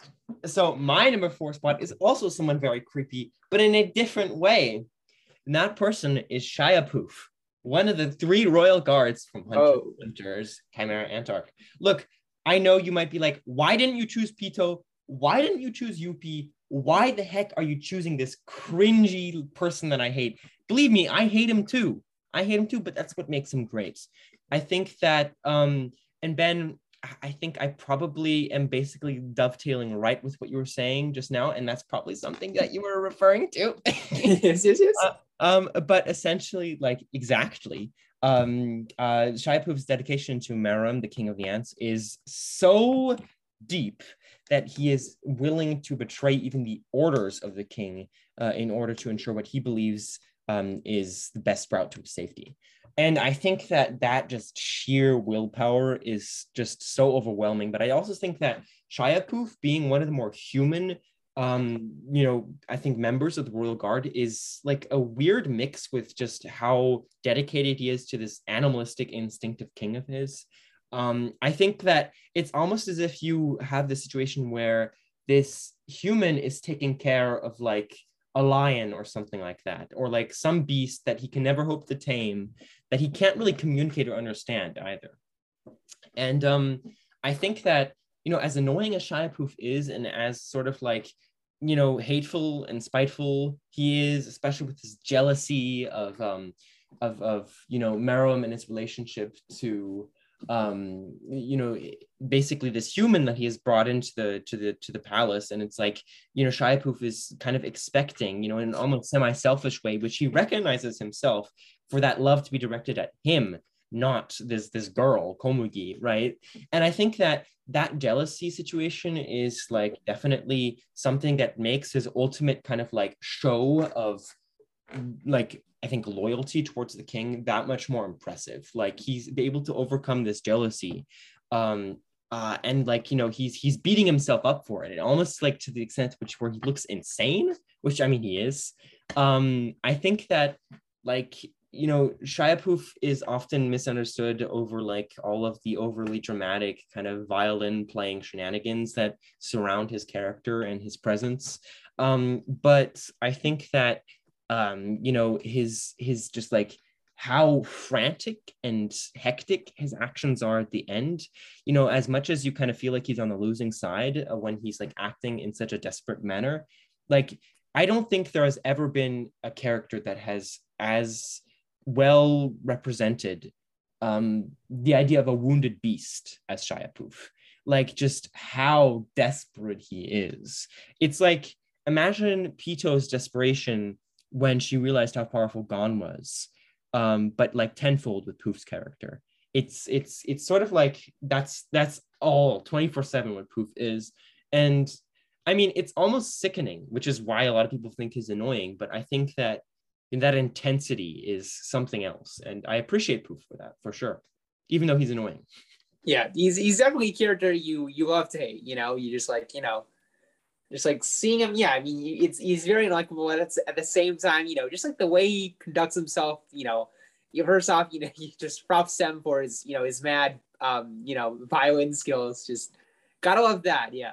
So my number four spot is also someone very creepy, but in a different way. And that person is Shia Poof, one of the three royal guards from Hunter Oh. Hunter's Chimera Antarch. Look, I know you might be like, why didn't you choose Pito? Why didn't you choose Yuppie? Why the heck are you choosing this cringy person that I hate? Believe me, I hate him too. I hate him too, but that's what makes him great. I think that, um, and Ben, I think I probably am basically dovetailing right with what you were saying just now, and that's probably something that you were referring to. yes, yes, yes. Uh, um, but essentially, like exactly, um, uh, Shia Poof's dedication to Meruem, the king of the ants, is so deep that he is willing to betray even the orders of the king uh, in order to ensure what he believes um, is the best route to safety. And I think that that just sheer willpower is just so overwhelming. But I also think that Shia Poof, being one of the more human, um, you know, I think members of the Royal Guard, is like a weird mix with just how dedicated he is to this animalistic, instinctive king of his. Um, I think that it's almost as if you have this situation where this human is taking care of like a lion or something like that, or like some beast that he can never hope to tame, that he can't really communicate or understand either. And um, I think that, you know, as annoying as Shia Poof is, and as sort of like, you know, hateful and spiteful he is, especially with his jealousy of, um, of, of you know, Meruem and his relationship to, um you know, basically this human that he has brought into the to the to the palace. And it's like, you know, Shia Poof is kind of expecting, you know, in an almost semi-selfish way, which he recognizes himself, for that love to be directed at him, not this this girl Komugi, right? And I think that that jealousy situation is like definitely something that makes his ultimate kind of like show of like, I think, loyalty towards the king that much more impressive. Like he's able to overcome this jealousy, um, uh, and like, you know, he's he's beating himself up for it, almost like to the extent which where he looks insane, which I mean he is. Um, I think that like, you know, Shia Poof is often misunderstood over like all of the overly dramatic kind of violin playing shenanigans that surround his character and his presence. Um, but I think that um you know, his his just like how frantic and hectic his actions are at the end, you know, as much as you kind of feel like he's on the losing side uh, when he's like acting in such a desperate manner, like I don't think there has ever been a character that has as well represented um the idea of a wounded beast as Shia Poof. Like just how desperate he is. It's like, imagine Pito's desperation when she realized how powerful Gon was, um, but like tenfold with Poof's character. It's it's it's sort of like that's that's all twenty-four seven what Poof is. And I mean, it's almost sickening, which is why a lot of people think he's annoying. But I think that in that intensity is something else. And I appreciate Poof for that, for sure, even though he's annoying. Yeah, he's he's definitely a character you you love to hate. You know, you just like you know, just like seeing him. Yeah, I mean, it's he's very likable, and it's at the same time, you know, just like the way he conducts himself. You know, you first off, you know, he just props him for his you know his mad um you know violin skills. Just gotta love that. Yeah,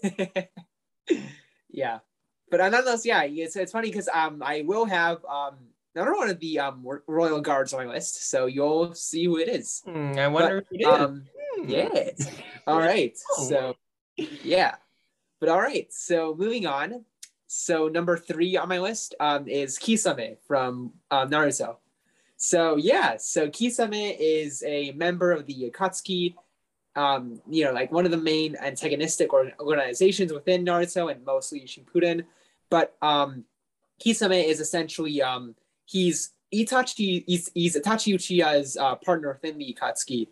yeah. But nonetheless, yeah, it's it's funny because um I will have um another one of the um royal guards on my list, so you'll see who it is. Hmm, I But wonder who it is. um Hmm. yes, all right, so yeah, but all right, so moving on. So number three on my list um is Kisame from um, Naruto. So yeah, so Kisame is a member of the Akatsuki, um, you know, like one of the main antagonistic or organizations within Naruto and mostly Shippuden. But um, Kisame is essentially um, he's Itachi, he's, he's Itachi Uchiha's uh, partner within the Akatsuki,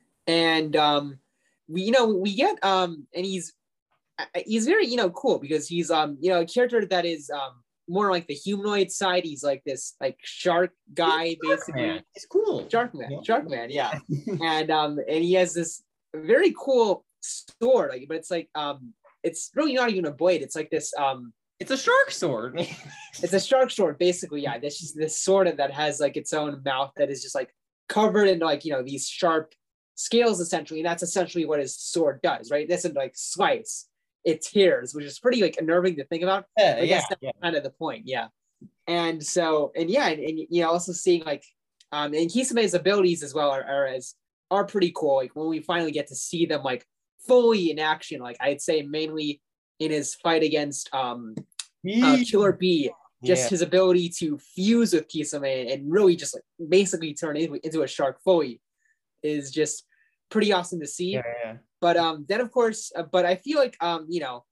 and um, we you know we get um, and he's he's very you know cool because he's um you know a character that is um more like the humanoid side. He's like this like shark guy basically. Man, it's cool. Shark man, Shark man, yeah. and um and he has this very cool sword, like, but it's like um it's really not even a blade. It's like this um it's a shark sword. It's a shark sword, basically. Yeah, this is this sword that has like its own mouth that is just like covered in like you know these sharp scales essentially, and that's essentially what his sword does, right? It doesn't like slice, it tears, which is pretty like unnerving to think about. Yeah, I guess yeah, that's yeah. kind of the point, yeah. And so, and yeah, and, and you know, also seeing like, um, and Kisame's abilities as well are, are as are pretty cool. Like when we finally get to see them like fully in action, like I'd say mainly in his fight against um uh, Killer Bee, just Yeah. his ability to fuse with Kisame and really just like basically turn into, into a shark fully is just pretty awesome to see. Yeah, yeah. But um, then of course, uh, but I feel like um, you know,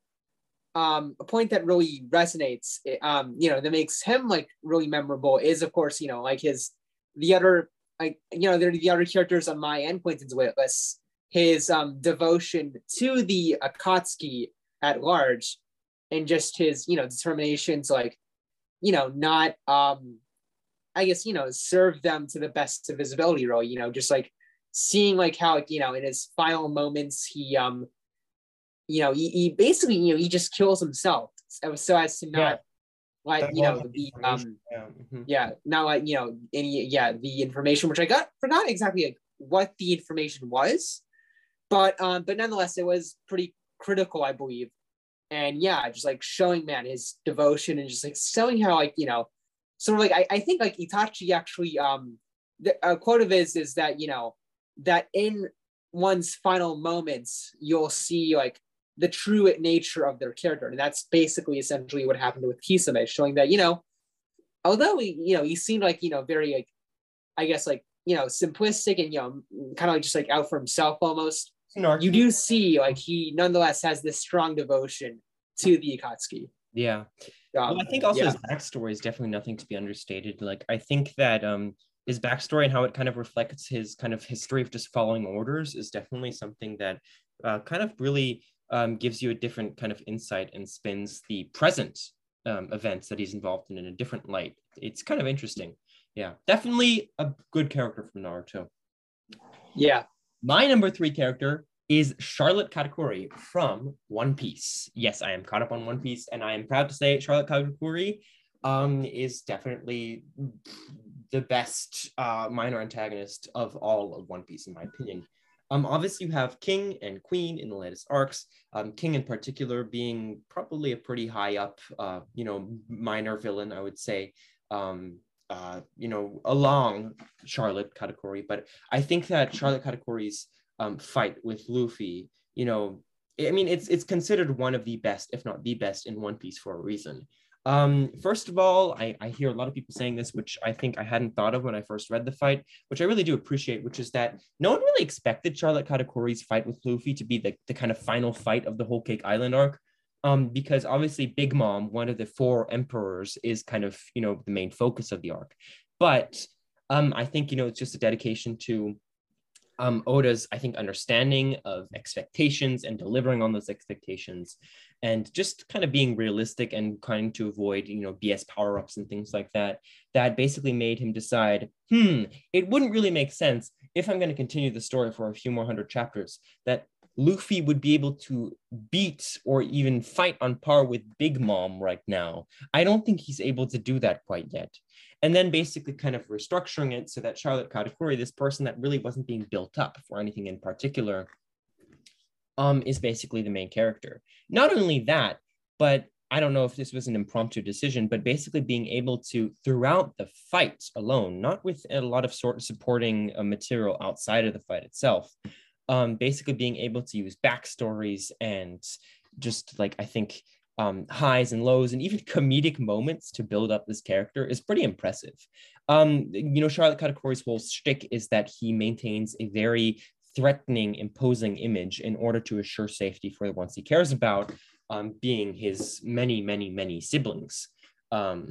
um, a point that really resonates, um, you know, that makes him like really memorable is of course, you know, like his the other like you know, they're the other characters on my and Quentin's wait list. His um devotion to the Akatsuki at large, and just his you know determination to like you know not um I guess you know serve them to the best of his ability, really. You know, just like seeing like how like, you know in his final moments he um you know he, he basically you know he just kills himself so, so as to not Yeah. let That you know level of the information, um yeah. Mhm. yeah not like you know any yeah the information, which I got forgot exactly like what the information was, but um but nonetheless it was pretty critical, I believe. And yeah, just like showing man his devotion and just like showing how like you know sort of like I, I think like Itachi actually um the a quote of his is that you know that in one's final moments you'll see like the true nature of their character, and that's basically essentially what happened with Kisame, showing that you know although he you know he seemed like you know very like I guess like you know simplistic and you know kind of like just like out for himself almost, you do see like he nonetheless has this strong devotion to the Akatsuki. Yeah. Um, Well, I think also yeah. his backstory is definitely nothing to be understated. Like, I think that um his backstory and how it kind of reflects his kind of history of just following orders is definitely something that uh, kind of really um, gives you a different kind of insight and spins the present um, events that he's involved in in a different light. It's kind of interesting. Yeah, definitely a good character from Naruto. Yeah. My number three character is Charlotte Katakuri from One Piece. Yes, I am caught up on One Piece, and I am proud to say Charlotte Katakuri um, is definitely the best uh, minor antagonist of all of One Piece, in my opinion. Um, obviously, you have King and Queen in the latest arcs. Um, King, in particular, being probably a pretty high up, uh, you know, minor villain, I would say. Um, uh, you know, along Charlotte Katakuri, but I think that Charlotte Katakuri's um, fight with Luffy, you know, I mean, it's it's considered one of the best, if not the best, in One Piece for a reason. Um, first of all, I, I hear a lot of people saying this, which I think I hadn't thought of when I first read the fight, which I really do appreciate, which is that no one really expected Charlotte Katakuri's fight with Luffy to be the, the kind of final fight of the Whole Cake Island arc. Um, because obviously Big Mom, one of the four emperors, is kind of, you know, the main focus of the arc. But um, I think, you know, it's just a dedication to um, Oda's, I think, understanding of expectations and delivering on those expectations, and just kind of being realistic and trying to avoid, you know, B S power-ups and things like that, that basically made him decide, hmm, it wouldn't really make sense if I'm going to continue the story for a few more hundred chapters, that Luffy would be able to beat or even fight on par with Big Mom right now. I don't think he's able to do that quite yet. And then basically kind of restructuring it so that Charlotte Katakuri, this person that really wasn't being built up for anything in particular, um, is basically the main character. Not only that, but I don't know if this was an impromptu decision, but basically being able to, throughout the fight alone, not with a lot of sort of supporting uh, material outside of the fight itself, um, basically being able to use backstories and just like, I think, um, highs and lows and even comedic moments to build up this character is pretty impressive. Um, you know, Charlotte Katakuri's whole shtick is that he maintains a very threatening, imposing image in order to assure safety for the ones he cares about, um, being his many, many, many siblings. Um,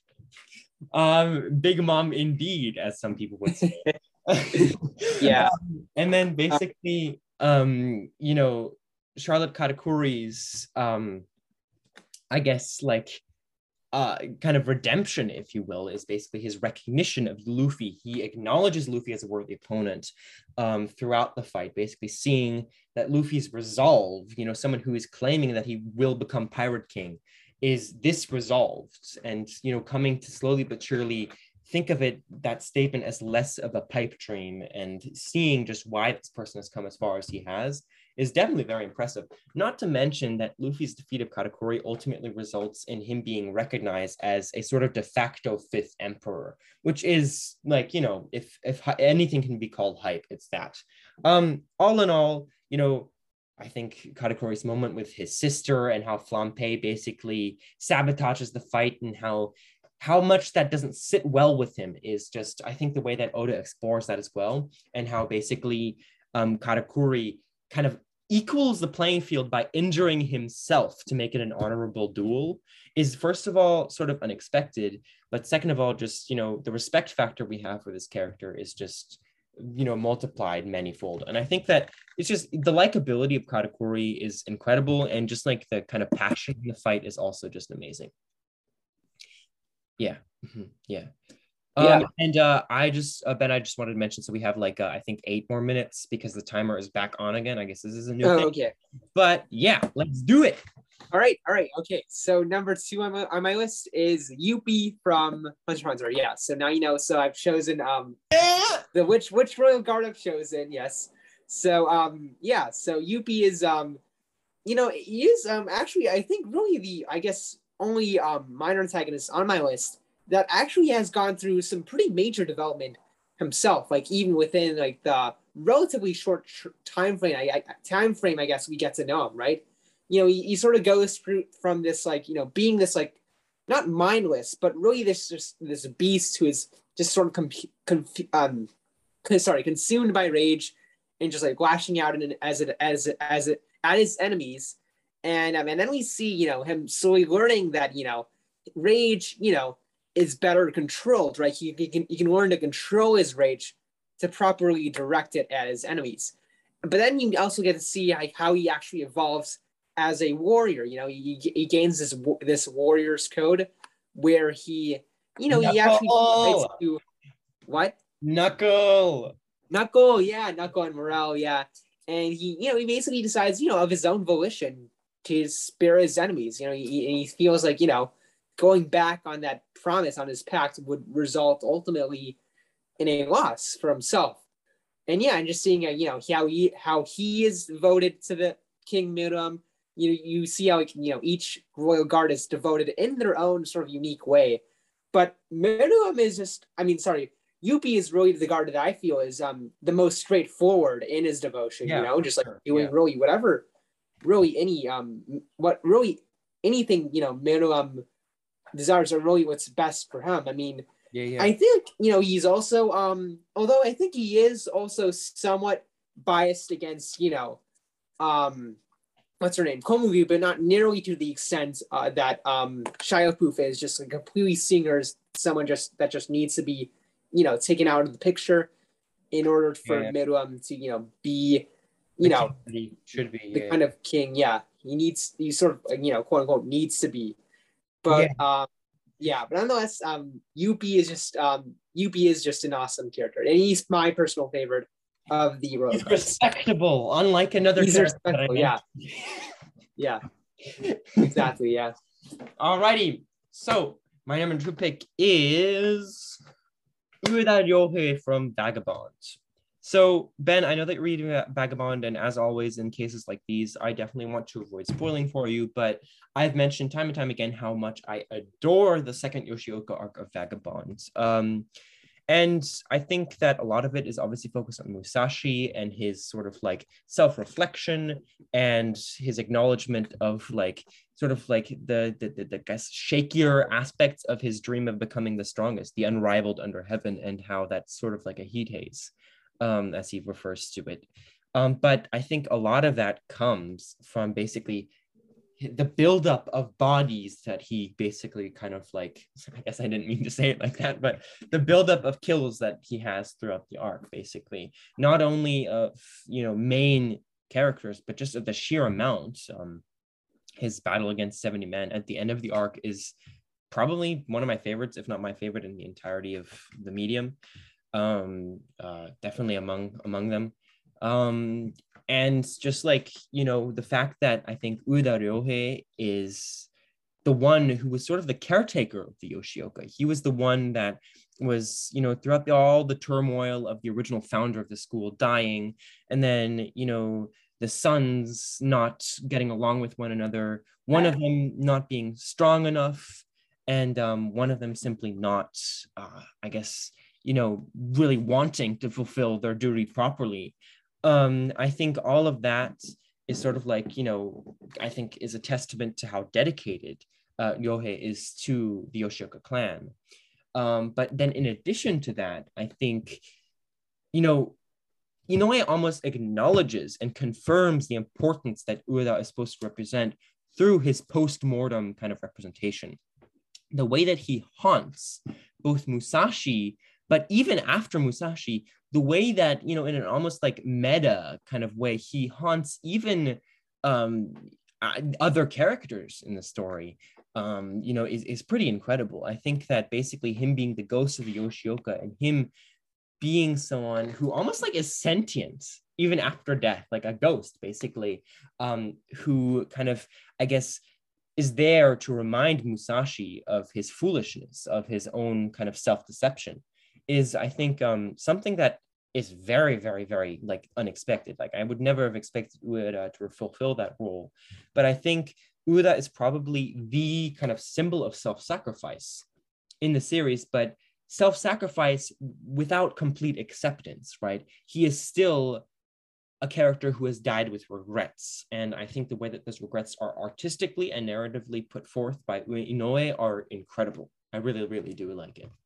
um, Big Mom indeed, as some people would say. Yeah. Um, and then basically, um, you know, Charlotte Katakuri's, um, I guess, like, uh, kind of redemption, if you will, is basically his recognition of Luffy. He acknowledges Luffy as a worthy opponent um, throughout the fight, basically seeing that Luffy's resolve, you know, someone who is claiming that he will become Pirate King, is this resolved, and, you know, coming to slowly but surely think of it, that statement, as less of a pipe dream, and seeing just why this person has come as far as he has is definitely very impressive. Not to mention that Luffy's defeat of Katakuri ultimately results in him being recognized as a sort of de facto fifth emperor, which is like, you know, if if anything can be called hype, it's that. Um, all in all, you know, I think Katakuri's moment with his sister and how Flampe basically sabotages the fight and how how much that doesn't sit well with him is just, I think the way that Oda explores that as well, and how basically um, Katakuri kind of equals the playing field by injuring himself to make it an honorable duel is, first of all, sort of unexpected, but second of all, just, you know, the respect factor we have for this character is just, you know, multiplied manyfold. And I think that it's just the likability of Katakuri is incredible, and just like the kind of passion in the fight is also just amazing. Yeah. Mm-hmm. Yeah. Yeah. Um, and uh, I just, uh, Ben, I just wanted to mention, so we have like, uh, I think eight more minutes because the timer is back on again. I guess this is a new oh, thing. Okay. But yeah, let's do it. All right. All right. Okay. So number two on my, on my list is Youpi from Hunter x Hunter. Yeah. So now you know. So I've chosen um the which which royal guard I've chosen. Yes. So um yeah. So Youpi is um you know he is um actually I think really the I guess only um minor antagonist on my list that actually has gone through some pretty major development himself. Like even within like the relatively short tr- time frame, I, I time frame I guess we get to know him, right? You know, he, he sort of goes through from this like you know being this like not mindless, but really this just this beast who is just sort of com- conf- um sorry consumed by rage and just like lashing out in, as it as it, as it at his enemies. And um, and then we see, you know, him slowly learning that, you know, rage, you know, is better controlled, right? He, he can he can learn to control his rage to properly direct it at his enemies. But then you also get to see how, how he actually evolves as a warrior. You know, he, he gains this this warrior's code where he, you know, he actually tries to what? Knuckle. Knuckle, yeah, Knuckle and Morel, yeah. And he, you know, he basically decides, you know, of his own volition to spare his enemies. You know, he, he feels like, you know, going back on that promise, on his pact, would result ultimately in a loss for himself. And yeah, and just seeing, uh, you know, how he how he is devoted to the King Miram. You you see how, you know, each royal guard is devoted in their own sort of unique way. But Miram is just, I mean, sorry, Youpi is really the guard that I feel is um the most straightforward in his devotion. Yeah, you know, just like sure. doing yeah. really whatever, really any um what really anything you know Miram desires are really what's best for him. I mean, yeah, yeah. I think you know he's also um although I think he is also somewhat biased against you know um what's her name Komugi, but not nearly to the extent uh, that um Shiapuf is, just like completely seeing her as someone just that just needs to be, you know, taken out of the picture in order for yeah. Miram to, you know, be, you the know, he should be the yeah. kind of king. Yeah, he needs, he sort of, you know, quote unquote, needs to be. But yeah, um, yeah but nonetheless, um, Youpi is just, um, Yuppie is just an awesome character, and he's my personal favorite of the road. He's respectable, unlike another he's character that I respectable, yeah. Yeah, exactly, yeah. Alrighty, so my number two pick is Ueda Ryohei from Vagabond. So, Ben, I know that you're reading Vagabond, and as always, in cases like these, I definitely want to avoid spoiling for you, but I've mentioned time and time again how much I adore the second Yoshioka arc of Vagabond. Um, and I think that a lot of it is obviously focused on Musashi and his sort of like self-reflection and his acknowledgement of like sort of like the, the, the, the guess, shakier aspects of his dream of becoming the strongest, the unrivaled under heaven, and how that's sort of like a heat haze. Um, as he refers to it. Um, but I think a lot of that comes from basically the buildup of bodies that he basically kind of like, I guess I didn't mean to say it like that, but the buildup of kills that he has throughout the arc, basically, not only of, you know, main characters, but just of the sheer amount. Um, his battle against seventy men at the end of the arc is probably one of my favorites, if not my favorite in the entirety of the medium. Um, uh, definitely among among them. Um, and just like, you know, the fact that I think Ueda Ryohei is the one who was sort of the caretaker of the Yoshioka. He was the one that was, you know, throughout the, all the turmoil of the original founder of the school dying, and then, you know, the sons not getting along with one another, one of them not being strong enough, and um, one of them simply not, uh, I guess, you know, really wanting to fulfill their duty properly. Um, I think all of that is sort of like, you know, I think is a testament to how dedicated uh, Ryohei is to the Yoshioka clan. Um, but then in addition to that, I think, you know, Inoue almost acknowledges and confirms the importance that Ueda is supposed to represent through his post-mortem kind of representation. The way that he haunts both Musashi, but even after Musashi, the way that, you know, in an almost like meta kind of way, he haunts even um, other characters in the story, um, you know, is, is pretty incredible. I think that basically him being the ghost of the Yoshioka and him being someone who almost like is sentient even after death, like a ghost, basically, um, who kind of, I guess, is there to remind Musashi of his foolishness, of his own kind of self-deception, is, I think, um, something that is very, very, very like unexpected. Like I would never have expected Ueda to fulfill that role. But I think Ueda is probably the kind of symbol of self-sacrifice in the series, but self-sacrifice without complete acceptance, right? He is still a character who has died with regrets. And I think the way that those regrets are artistically and narratively put forth by Inoue are incredible. I really, really do like it.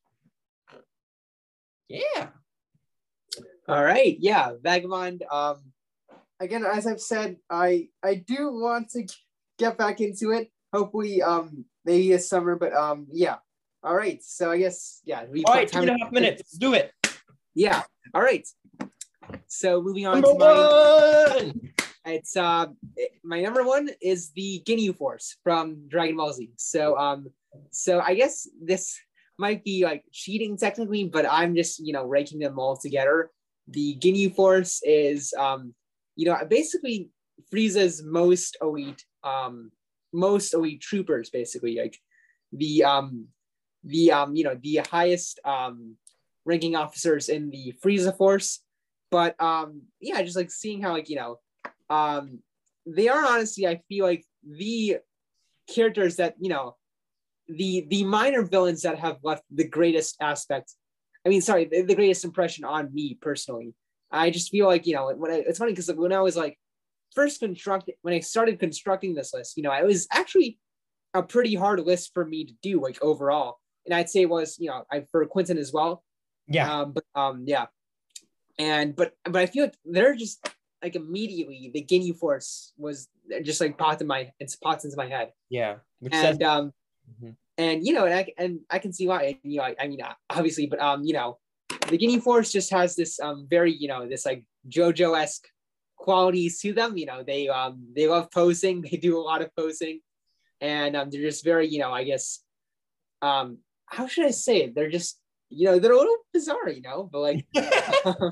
Yeah. All right. Yeah. Vagabond. Um, again, as I've said, I I do want to get back into it. Hopefully, um, maybe this summer. But um, yeah. All right. So I guess yeah. We All right. Two and a half minutes. Let's do it. Yeah. All right. So moving on number to my, one. It's uh my number one is the Ginyu Force from Dragon Ball Z. So um so I guess this might be like cheating technically, but I'm just, you know, ranking them all together. The Ginyu Force is um you know basically Frieza's most elite um most elite troopers, basically, like the um the um you know the highest um ranking officers in the Frieza Force. But um yeah, just like seeing how, like, you know, um they are honestly, I feel like, the characters that, you know, the the minor villains that have left the greatest aspect, I mean, sorry, the, the greatest impression on me personally. I just feel like, you know, when I, it's funny because when I was like first constructing, when I started constructing this list, you know, it was actually a pretty hard list for me to do, like, overall. And I'd say it was, you know, I, for Quentin as well. Yeah. Um, but um, yeah. And but but I feel like they're just like immediately the Ginyu Force was just like popped in my it's popped into my head. Yeah. Which and says- um mm-hmm. and you know and I and I can see why, you know, I, I mean, obviously, but um you know, the Ginyu Force just has this um very, you know, this like JoJo-esque qualities to them. You know, they um they love posing, they do a lot of posing, and um they're just very, you know, I guess, um how should I say it? They're just you know, they're a little bizarre, you know, but like, um,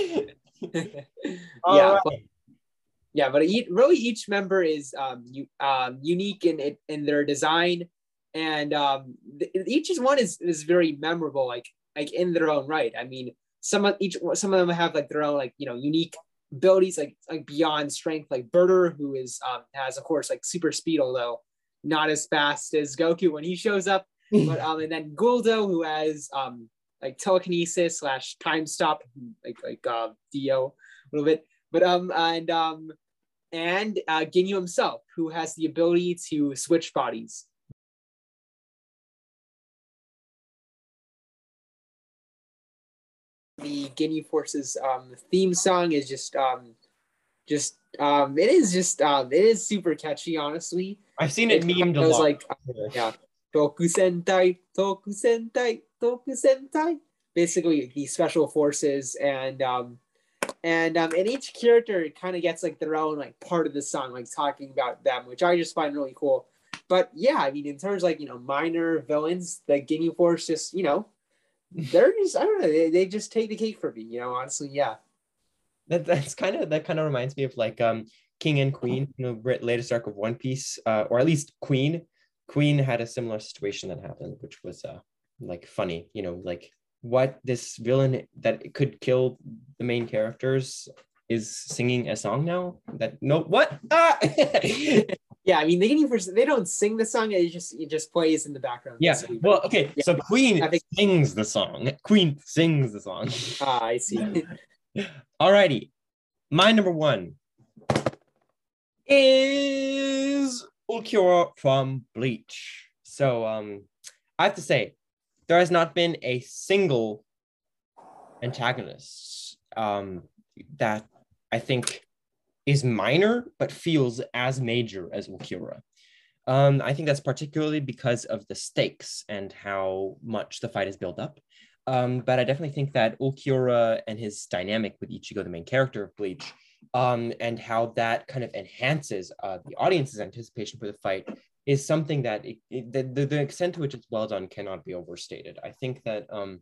All yeah, right. but, yeah, but each, really each member is um, you, um, unique in in their design, and um, each one is is very memorable, like like in their own right. I mean, some of each some of them have like their own like you know unique abilities, like like beyond strength, like Birder, who is um, has of course like super speed, although not as fast as Goku when he shows up. But um, and then Guldo, who has um like telekinesis slash time stop, like like uh, Dio a little bit. But um and um and uh, Ginyu himself, who has the ability to switch bodies. The Ginyu Force's um, theme song is just um, just um, it is just um, it is super catchy. Honestly, I've seen it, it memed a lot. It was lot. like uh, yeah, Toku Sentai, Toku Sentai, Toku Sentai. Basically, the special forces, and um, and um, and each character kind of gets like their own like part of the song, like talking about them, which I just find really cool. But yeah, I mean, in terms of, like you know minor villains, the Ginyu Force just you know they're just I don't know they, they just take the cake for me, you know. Honestly, yeah. That that's kind of that kind of reminds me of like um King and Queen, you know, latest arc of One Piece, uh, or at least Queen. Queen had a similar situation that happened, which was uh like funny, you know, like what this villain that could kill the main characters is singing a song now. That no what ah yeah, I mean they can first, they don't sing the song, it just it just plays in the background. Yeah, well, okay, yeah. So Queen think... sings the song. Queen sings the song. Ah, I see. Alrighty, my number one is Ulquiorra from Bleach. So um, I have to say, there has not been a single antagonist um, that I think is minor but feels as major as Ulquiorra. Um, I think that's particularly because of the stakes and how much the fight is built up. Um, but I definitely think that Ulquiorra and his dynamic with Ichigo, the main character of Bleach, um, and how that kind of enhances uh, the audience's anticipation for the fight is something that it, it, the, the extent to which it's well done cannot be overstated. I think that um,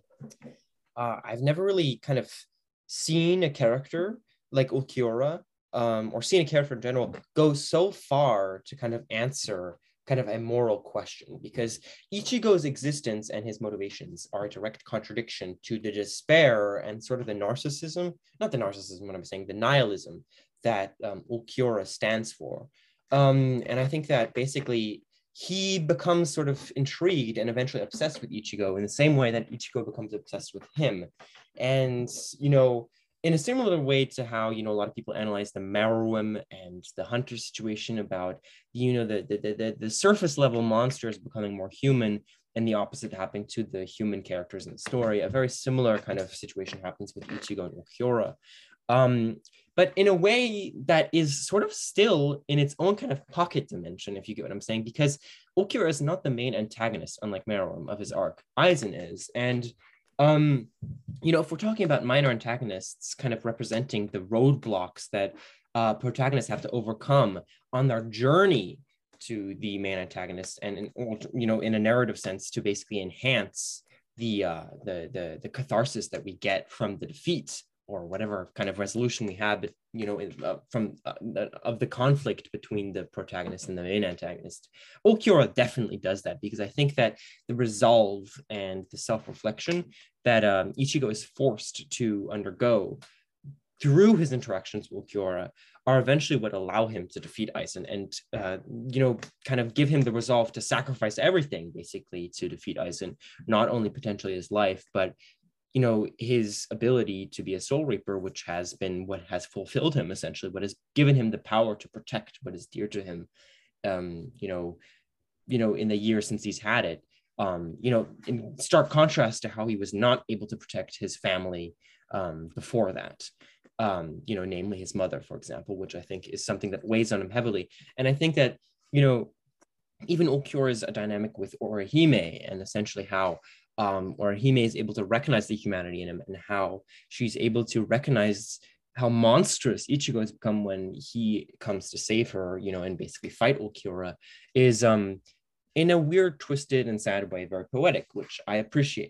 uh, I've never really kind of seen a character like Ulquiorra um, or seen a character in general go so far to kind of answer kind of a moral question, because Ichigo's existence and his motivations are a direct contradiction to the despair and sort of the narcissism, not the narcissism, what I'm saying, the nihilism that um, Ulquiorra stands for. Um, and I think that basically he becomes sort of intrigued and eventually obsessed with Ichigo in the same way that Ichigo becomes obsessed with him. And, you know, in a similar way to how, you know, a lot of people analyze the Meruem and the Hunter situation about, you know, the, the, the, the surface level monsters becoming more human and the opposite happening to the human characters in the story. A very similar kind of situation happens with Ichigo and Ulquiorra. Um, but in a way that is sort of still in its own kind of pocket dimension, if you get what I'm saying, because Ulquiorra is not the main antagonist, unlike Meruem, of his arc. Aizen is. And Um, you know, if we're talking about minor antagonists kind of representing the roadblocks that uh, protagonists have to overcome on their journey to the main antagonist, and in, you know, in a narrative sense, to basically enhance the uh, the the the catharsis that we get from the defeat or whatever kind of resolution we have, you know, uh, from uh, of the conflict between the protagonist and the main antagonist. Ulquiorra definitely does that, because I think that the resolve and the self-reflection that um, Ichigo is forced to undergo through his interactions with Ulquiorra are eventually what allow him to defeat Aizen and, uh, you know, kind of give him the resolve to sacrifice everything, basically, to defeat Aizen, not only potentially his life, but you know, his ability to be a soul reaper, which has been what has fulfilled him, essentially, what has given him the power to protect what is dear to him, um, you know, you know, in the years since he's had it, um, you know, in stark contrast to how he was not able to protect his family um, before that, um, you know, namely his mother, for example, which I think is something that weighs on him heavily. And I think that, you know, even Ulquiorra's a dynamic with Orihime, and essentially how um, Orihime is able to recognize the humanity in him, and how she's able to recognize how monstrous Ichigo has become when he comes to save her, you know, and basically fight Ulquiorra, is um, in a weird, twisted, and sad way, very poetic, which I appreciate.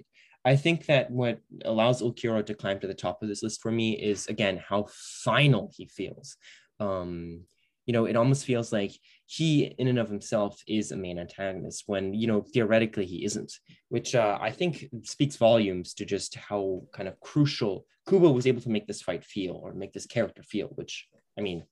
I think that what allows Ulquiorra to climb to the top of this list for me is, again, how final he feels. Um, you know, it almost feels like he, in and of himself, is a main antagonist when, you know, theoretically he isn't, which uh, I think speaks volumes to just how kind of crucial Kubo was able to make this fight feel, or make this character feel, which, I mean,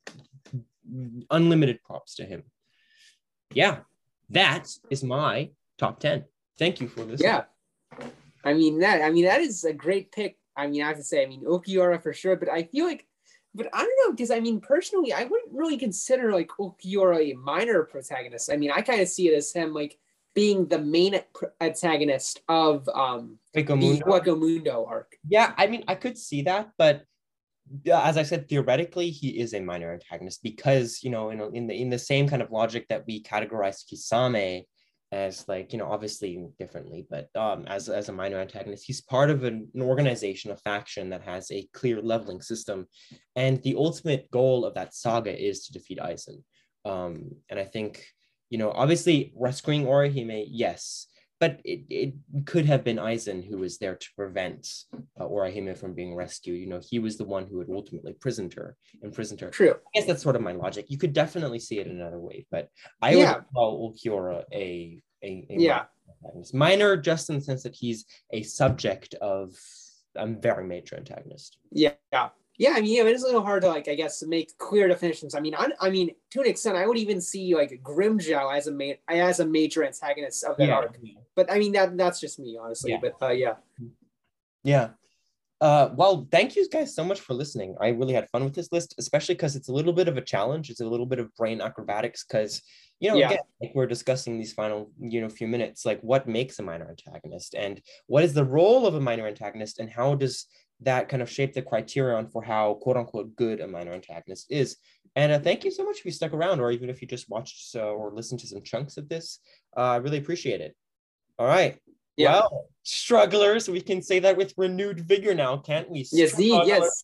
unlimited props to him. Yeah, that is my top ten. Thank you for this. Yeah. I mean, that, I mean, that is a great pick. I mean, I have to say, I mean, Ulquiorra for sure, but I feel like, but I don't know, because I mean, personally, I wouldn't really consider like Ulquiorra a minor protagonist. I mean, I kind of see it as him like being the main antagonist of um Hueco the Mundo. Hueco Mundo arc. Yeah, I mean, I could see that, but as I said, theoretically, he is a minor antagonist because, you know, in, in the in the same kind of logic that we categorize Kisame as, like, you know, obviously differently, but um, as, as a minor antagonist, he's part of an, an organization, a faction that has a clear leveling system. And the ultimate goal of that saga is to defeat Aizen. Um, and I think, you know, obviously rescuing Orihime, yes, but it, it could have been Aizen who was there to prevent uh, Orihime from being rescued. You know, he was the one who had ultimately imprisoned her, imprisoned her. True. I guess that's sort of my logic. You could definitely see it another way, but I Yeah. would call Ulquiorra a, a, a Yeah. minor, minor just in the sense that he's a subject of a very major antagonist. Yeah. Yeah. Yeah, I mean, yeah, it is a little hard to, like, I guess, make clear definitions. I mean, I, I mean, to an extent, I would even see like Grimmjow as a main, as a major antagonist of that Yeah. arc. But I mean, that that's just me, honestly. Yeah. But uh, yeah, yeah. Uh, well, thank you guys so much for listening. I really had fun with this list, especially because it's a little bit of a challenge. It's a little bit of brain acrobatics because, you know, Yeah. again, like we're discussing these final, you know, few minutes, like what makes a minor antagonist and what is the role of a minor antagonist and how does that kind of shape the criterion for how quote unquote good a minor antagonist is. And uh, thank you so much if you stuck around, or even if you just watched uh, or listened to some chunks of this. Uh, I really appreciate it. All right. Yeah. Well, strugglers, we can say that with renewed vigor now, can't we? Yes, yes.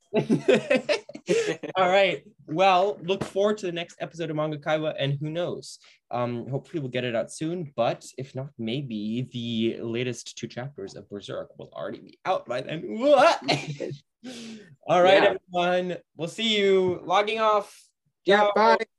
All right. Well, look forward to the next episode of Manga Kaiwa, and who knows? Um, hopefully we'll get it out soon, but if not, maybe the latest two chapters of Berserk will already be out by then. What? All right, yeah. Everyone. We'll see you. Logging off. Yeah, Ciao. bye.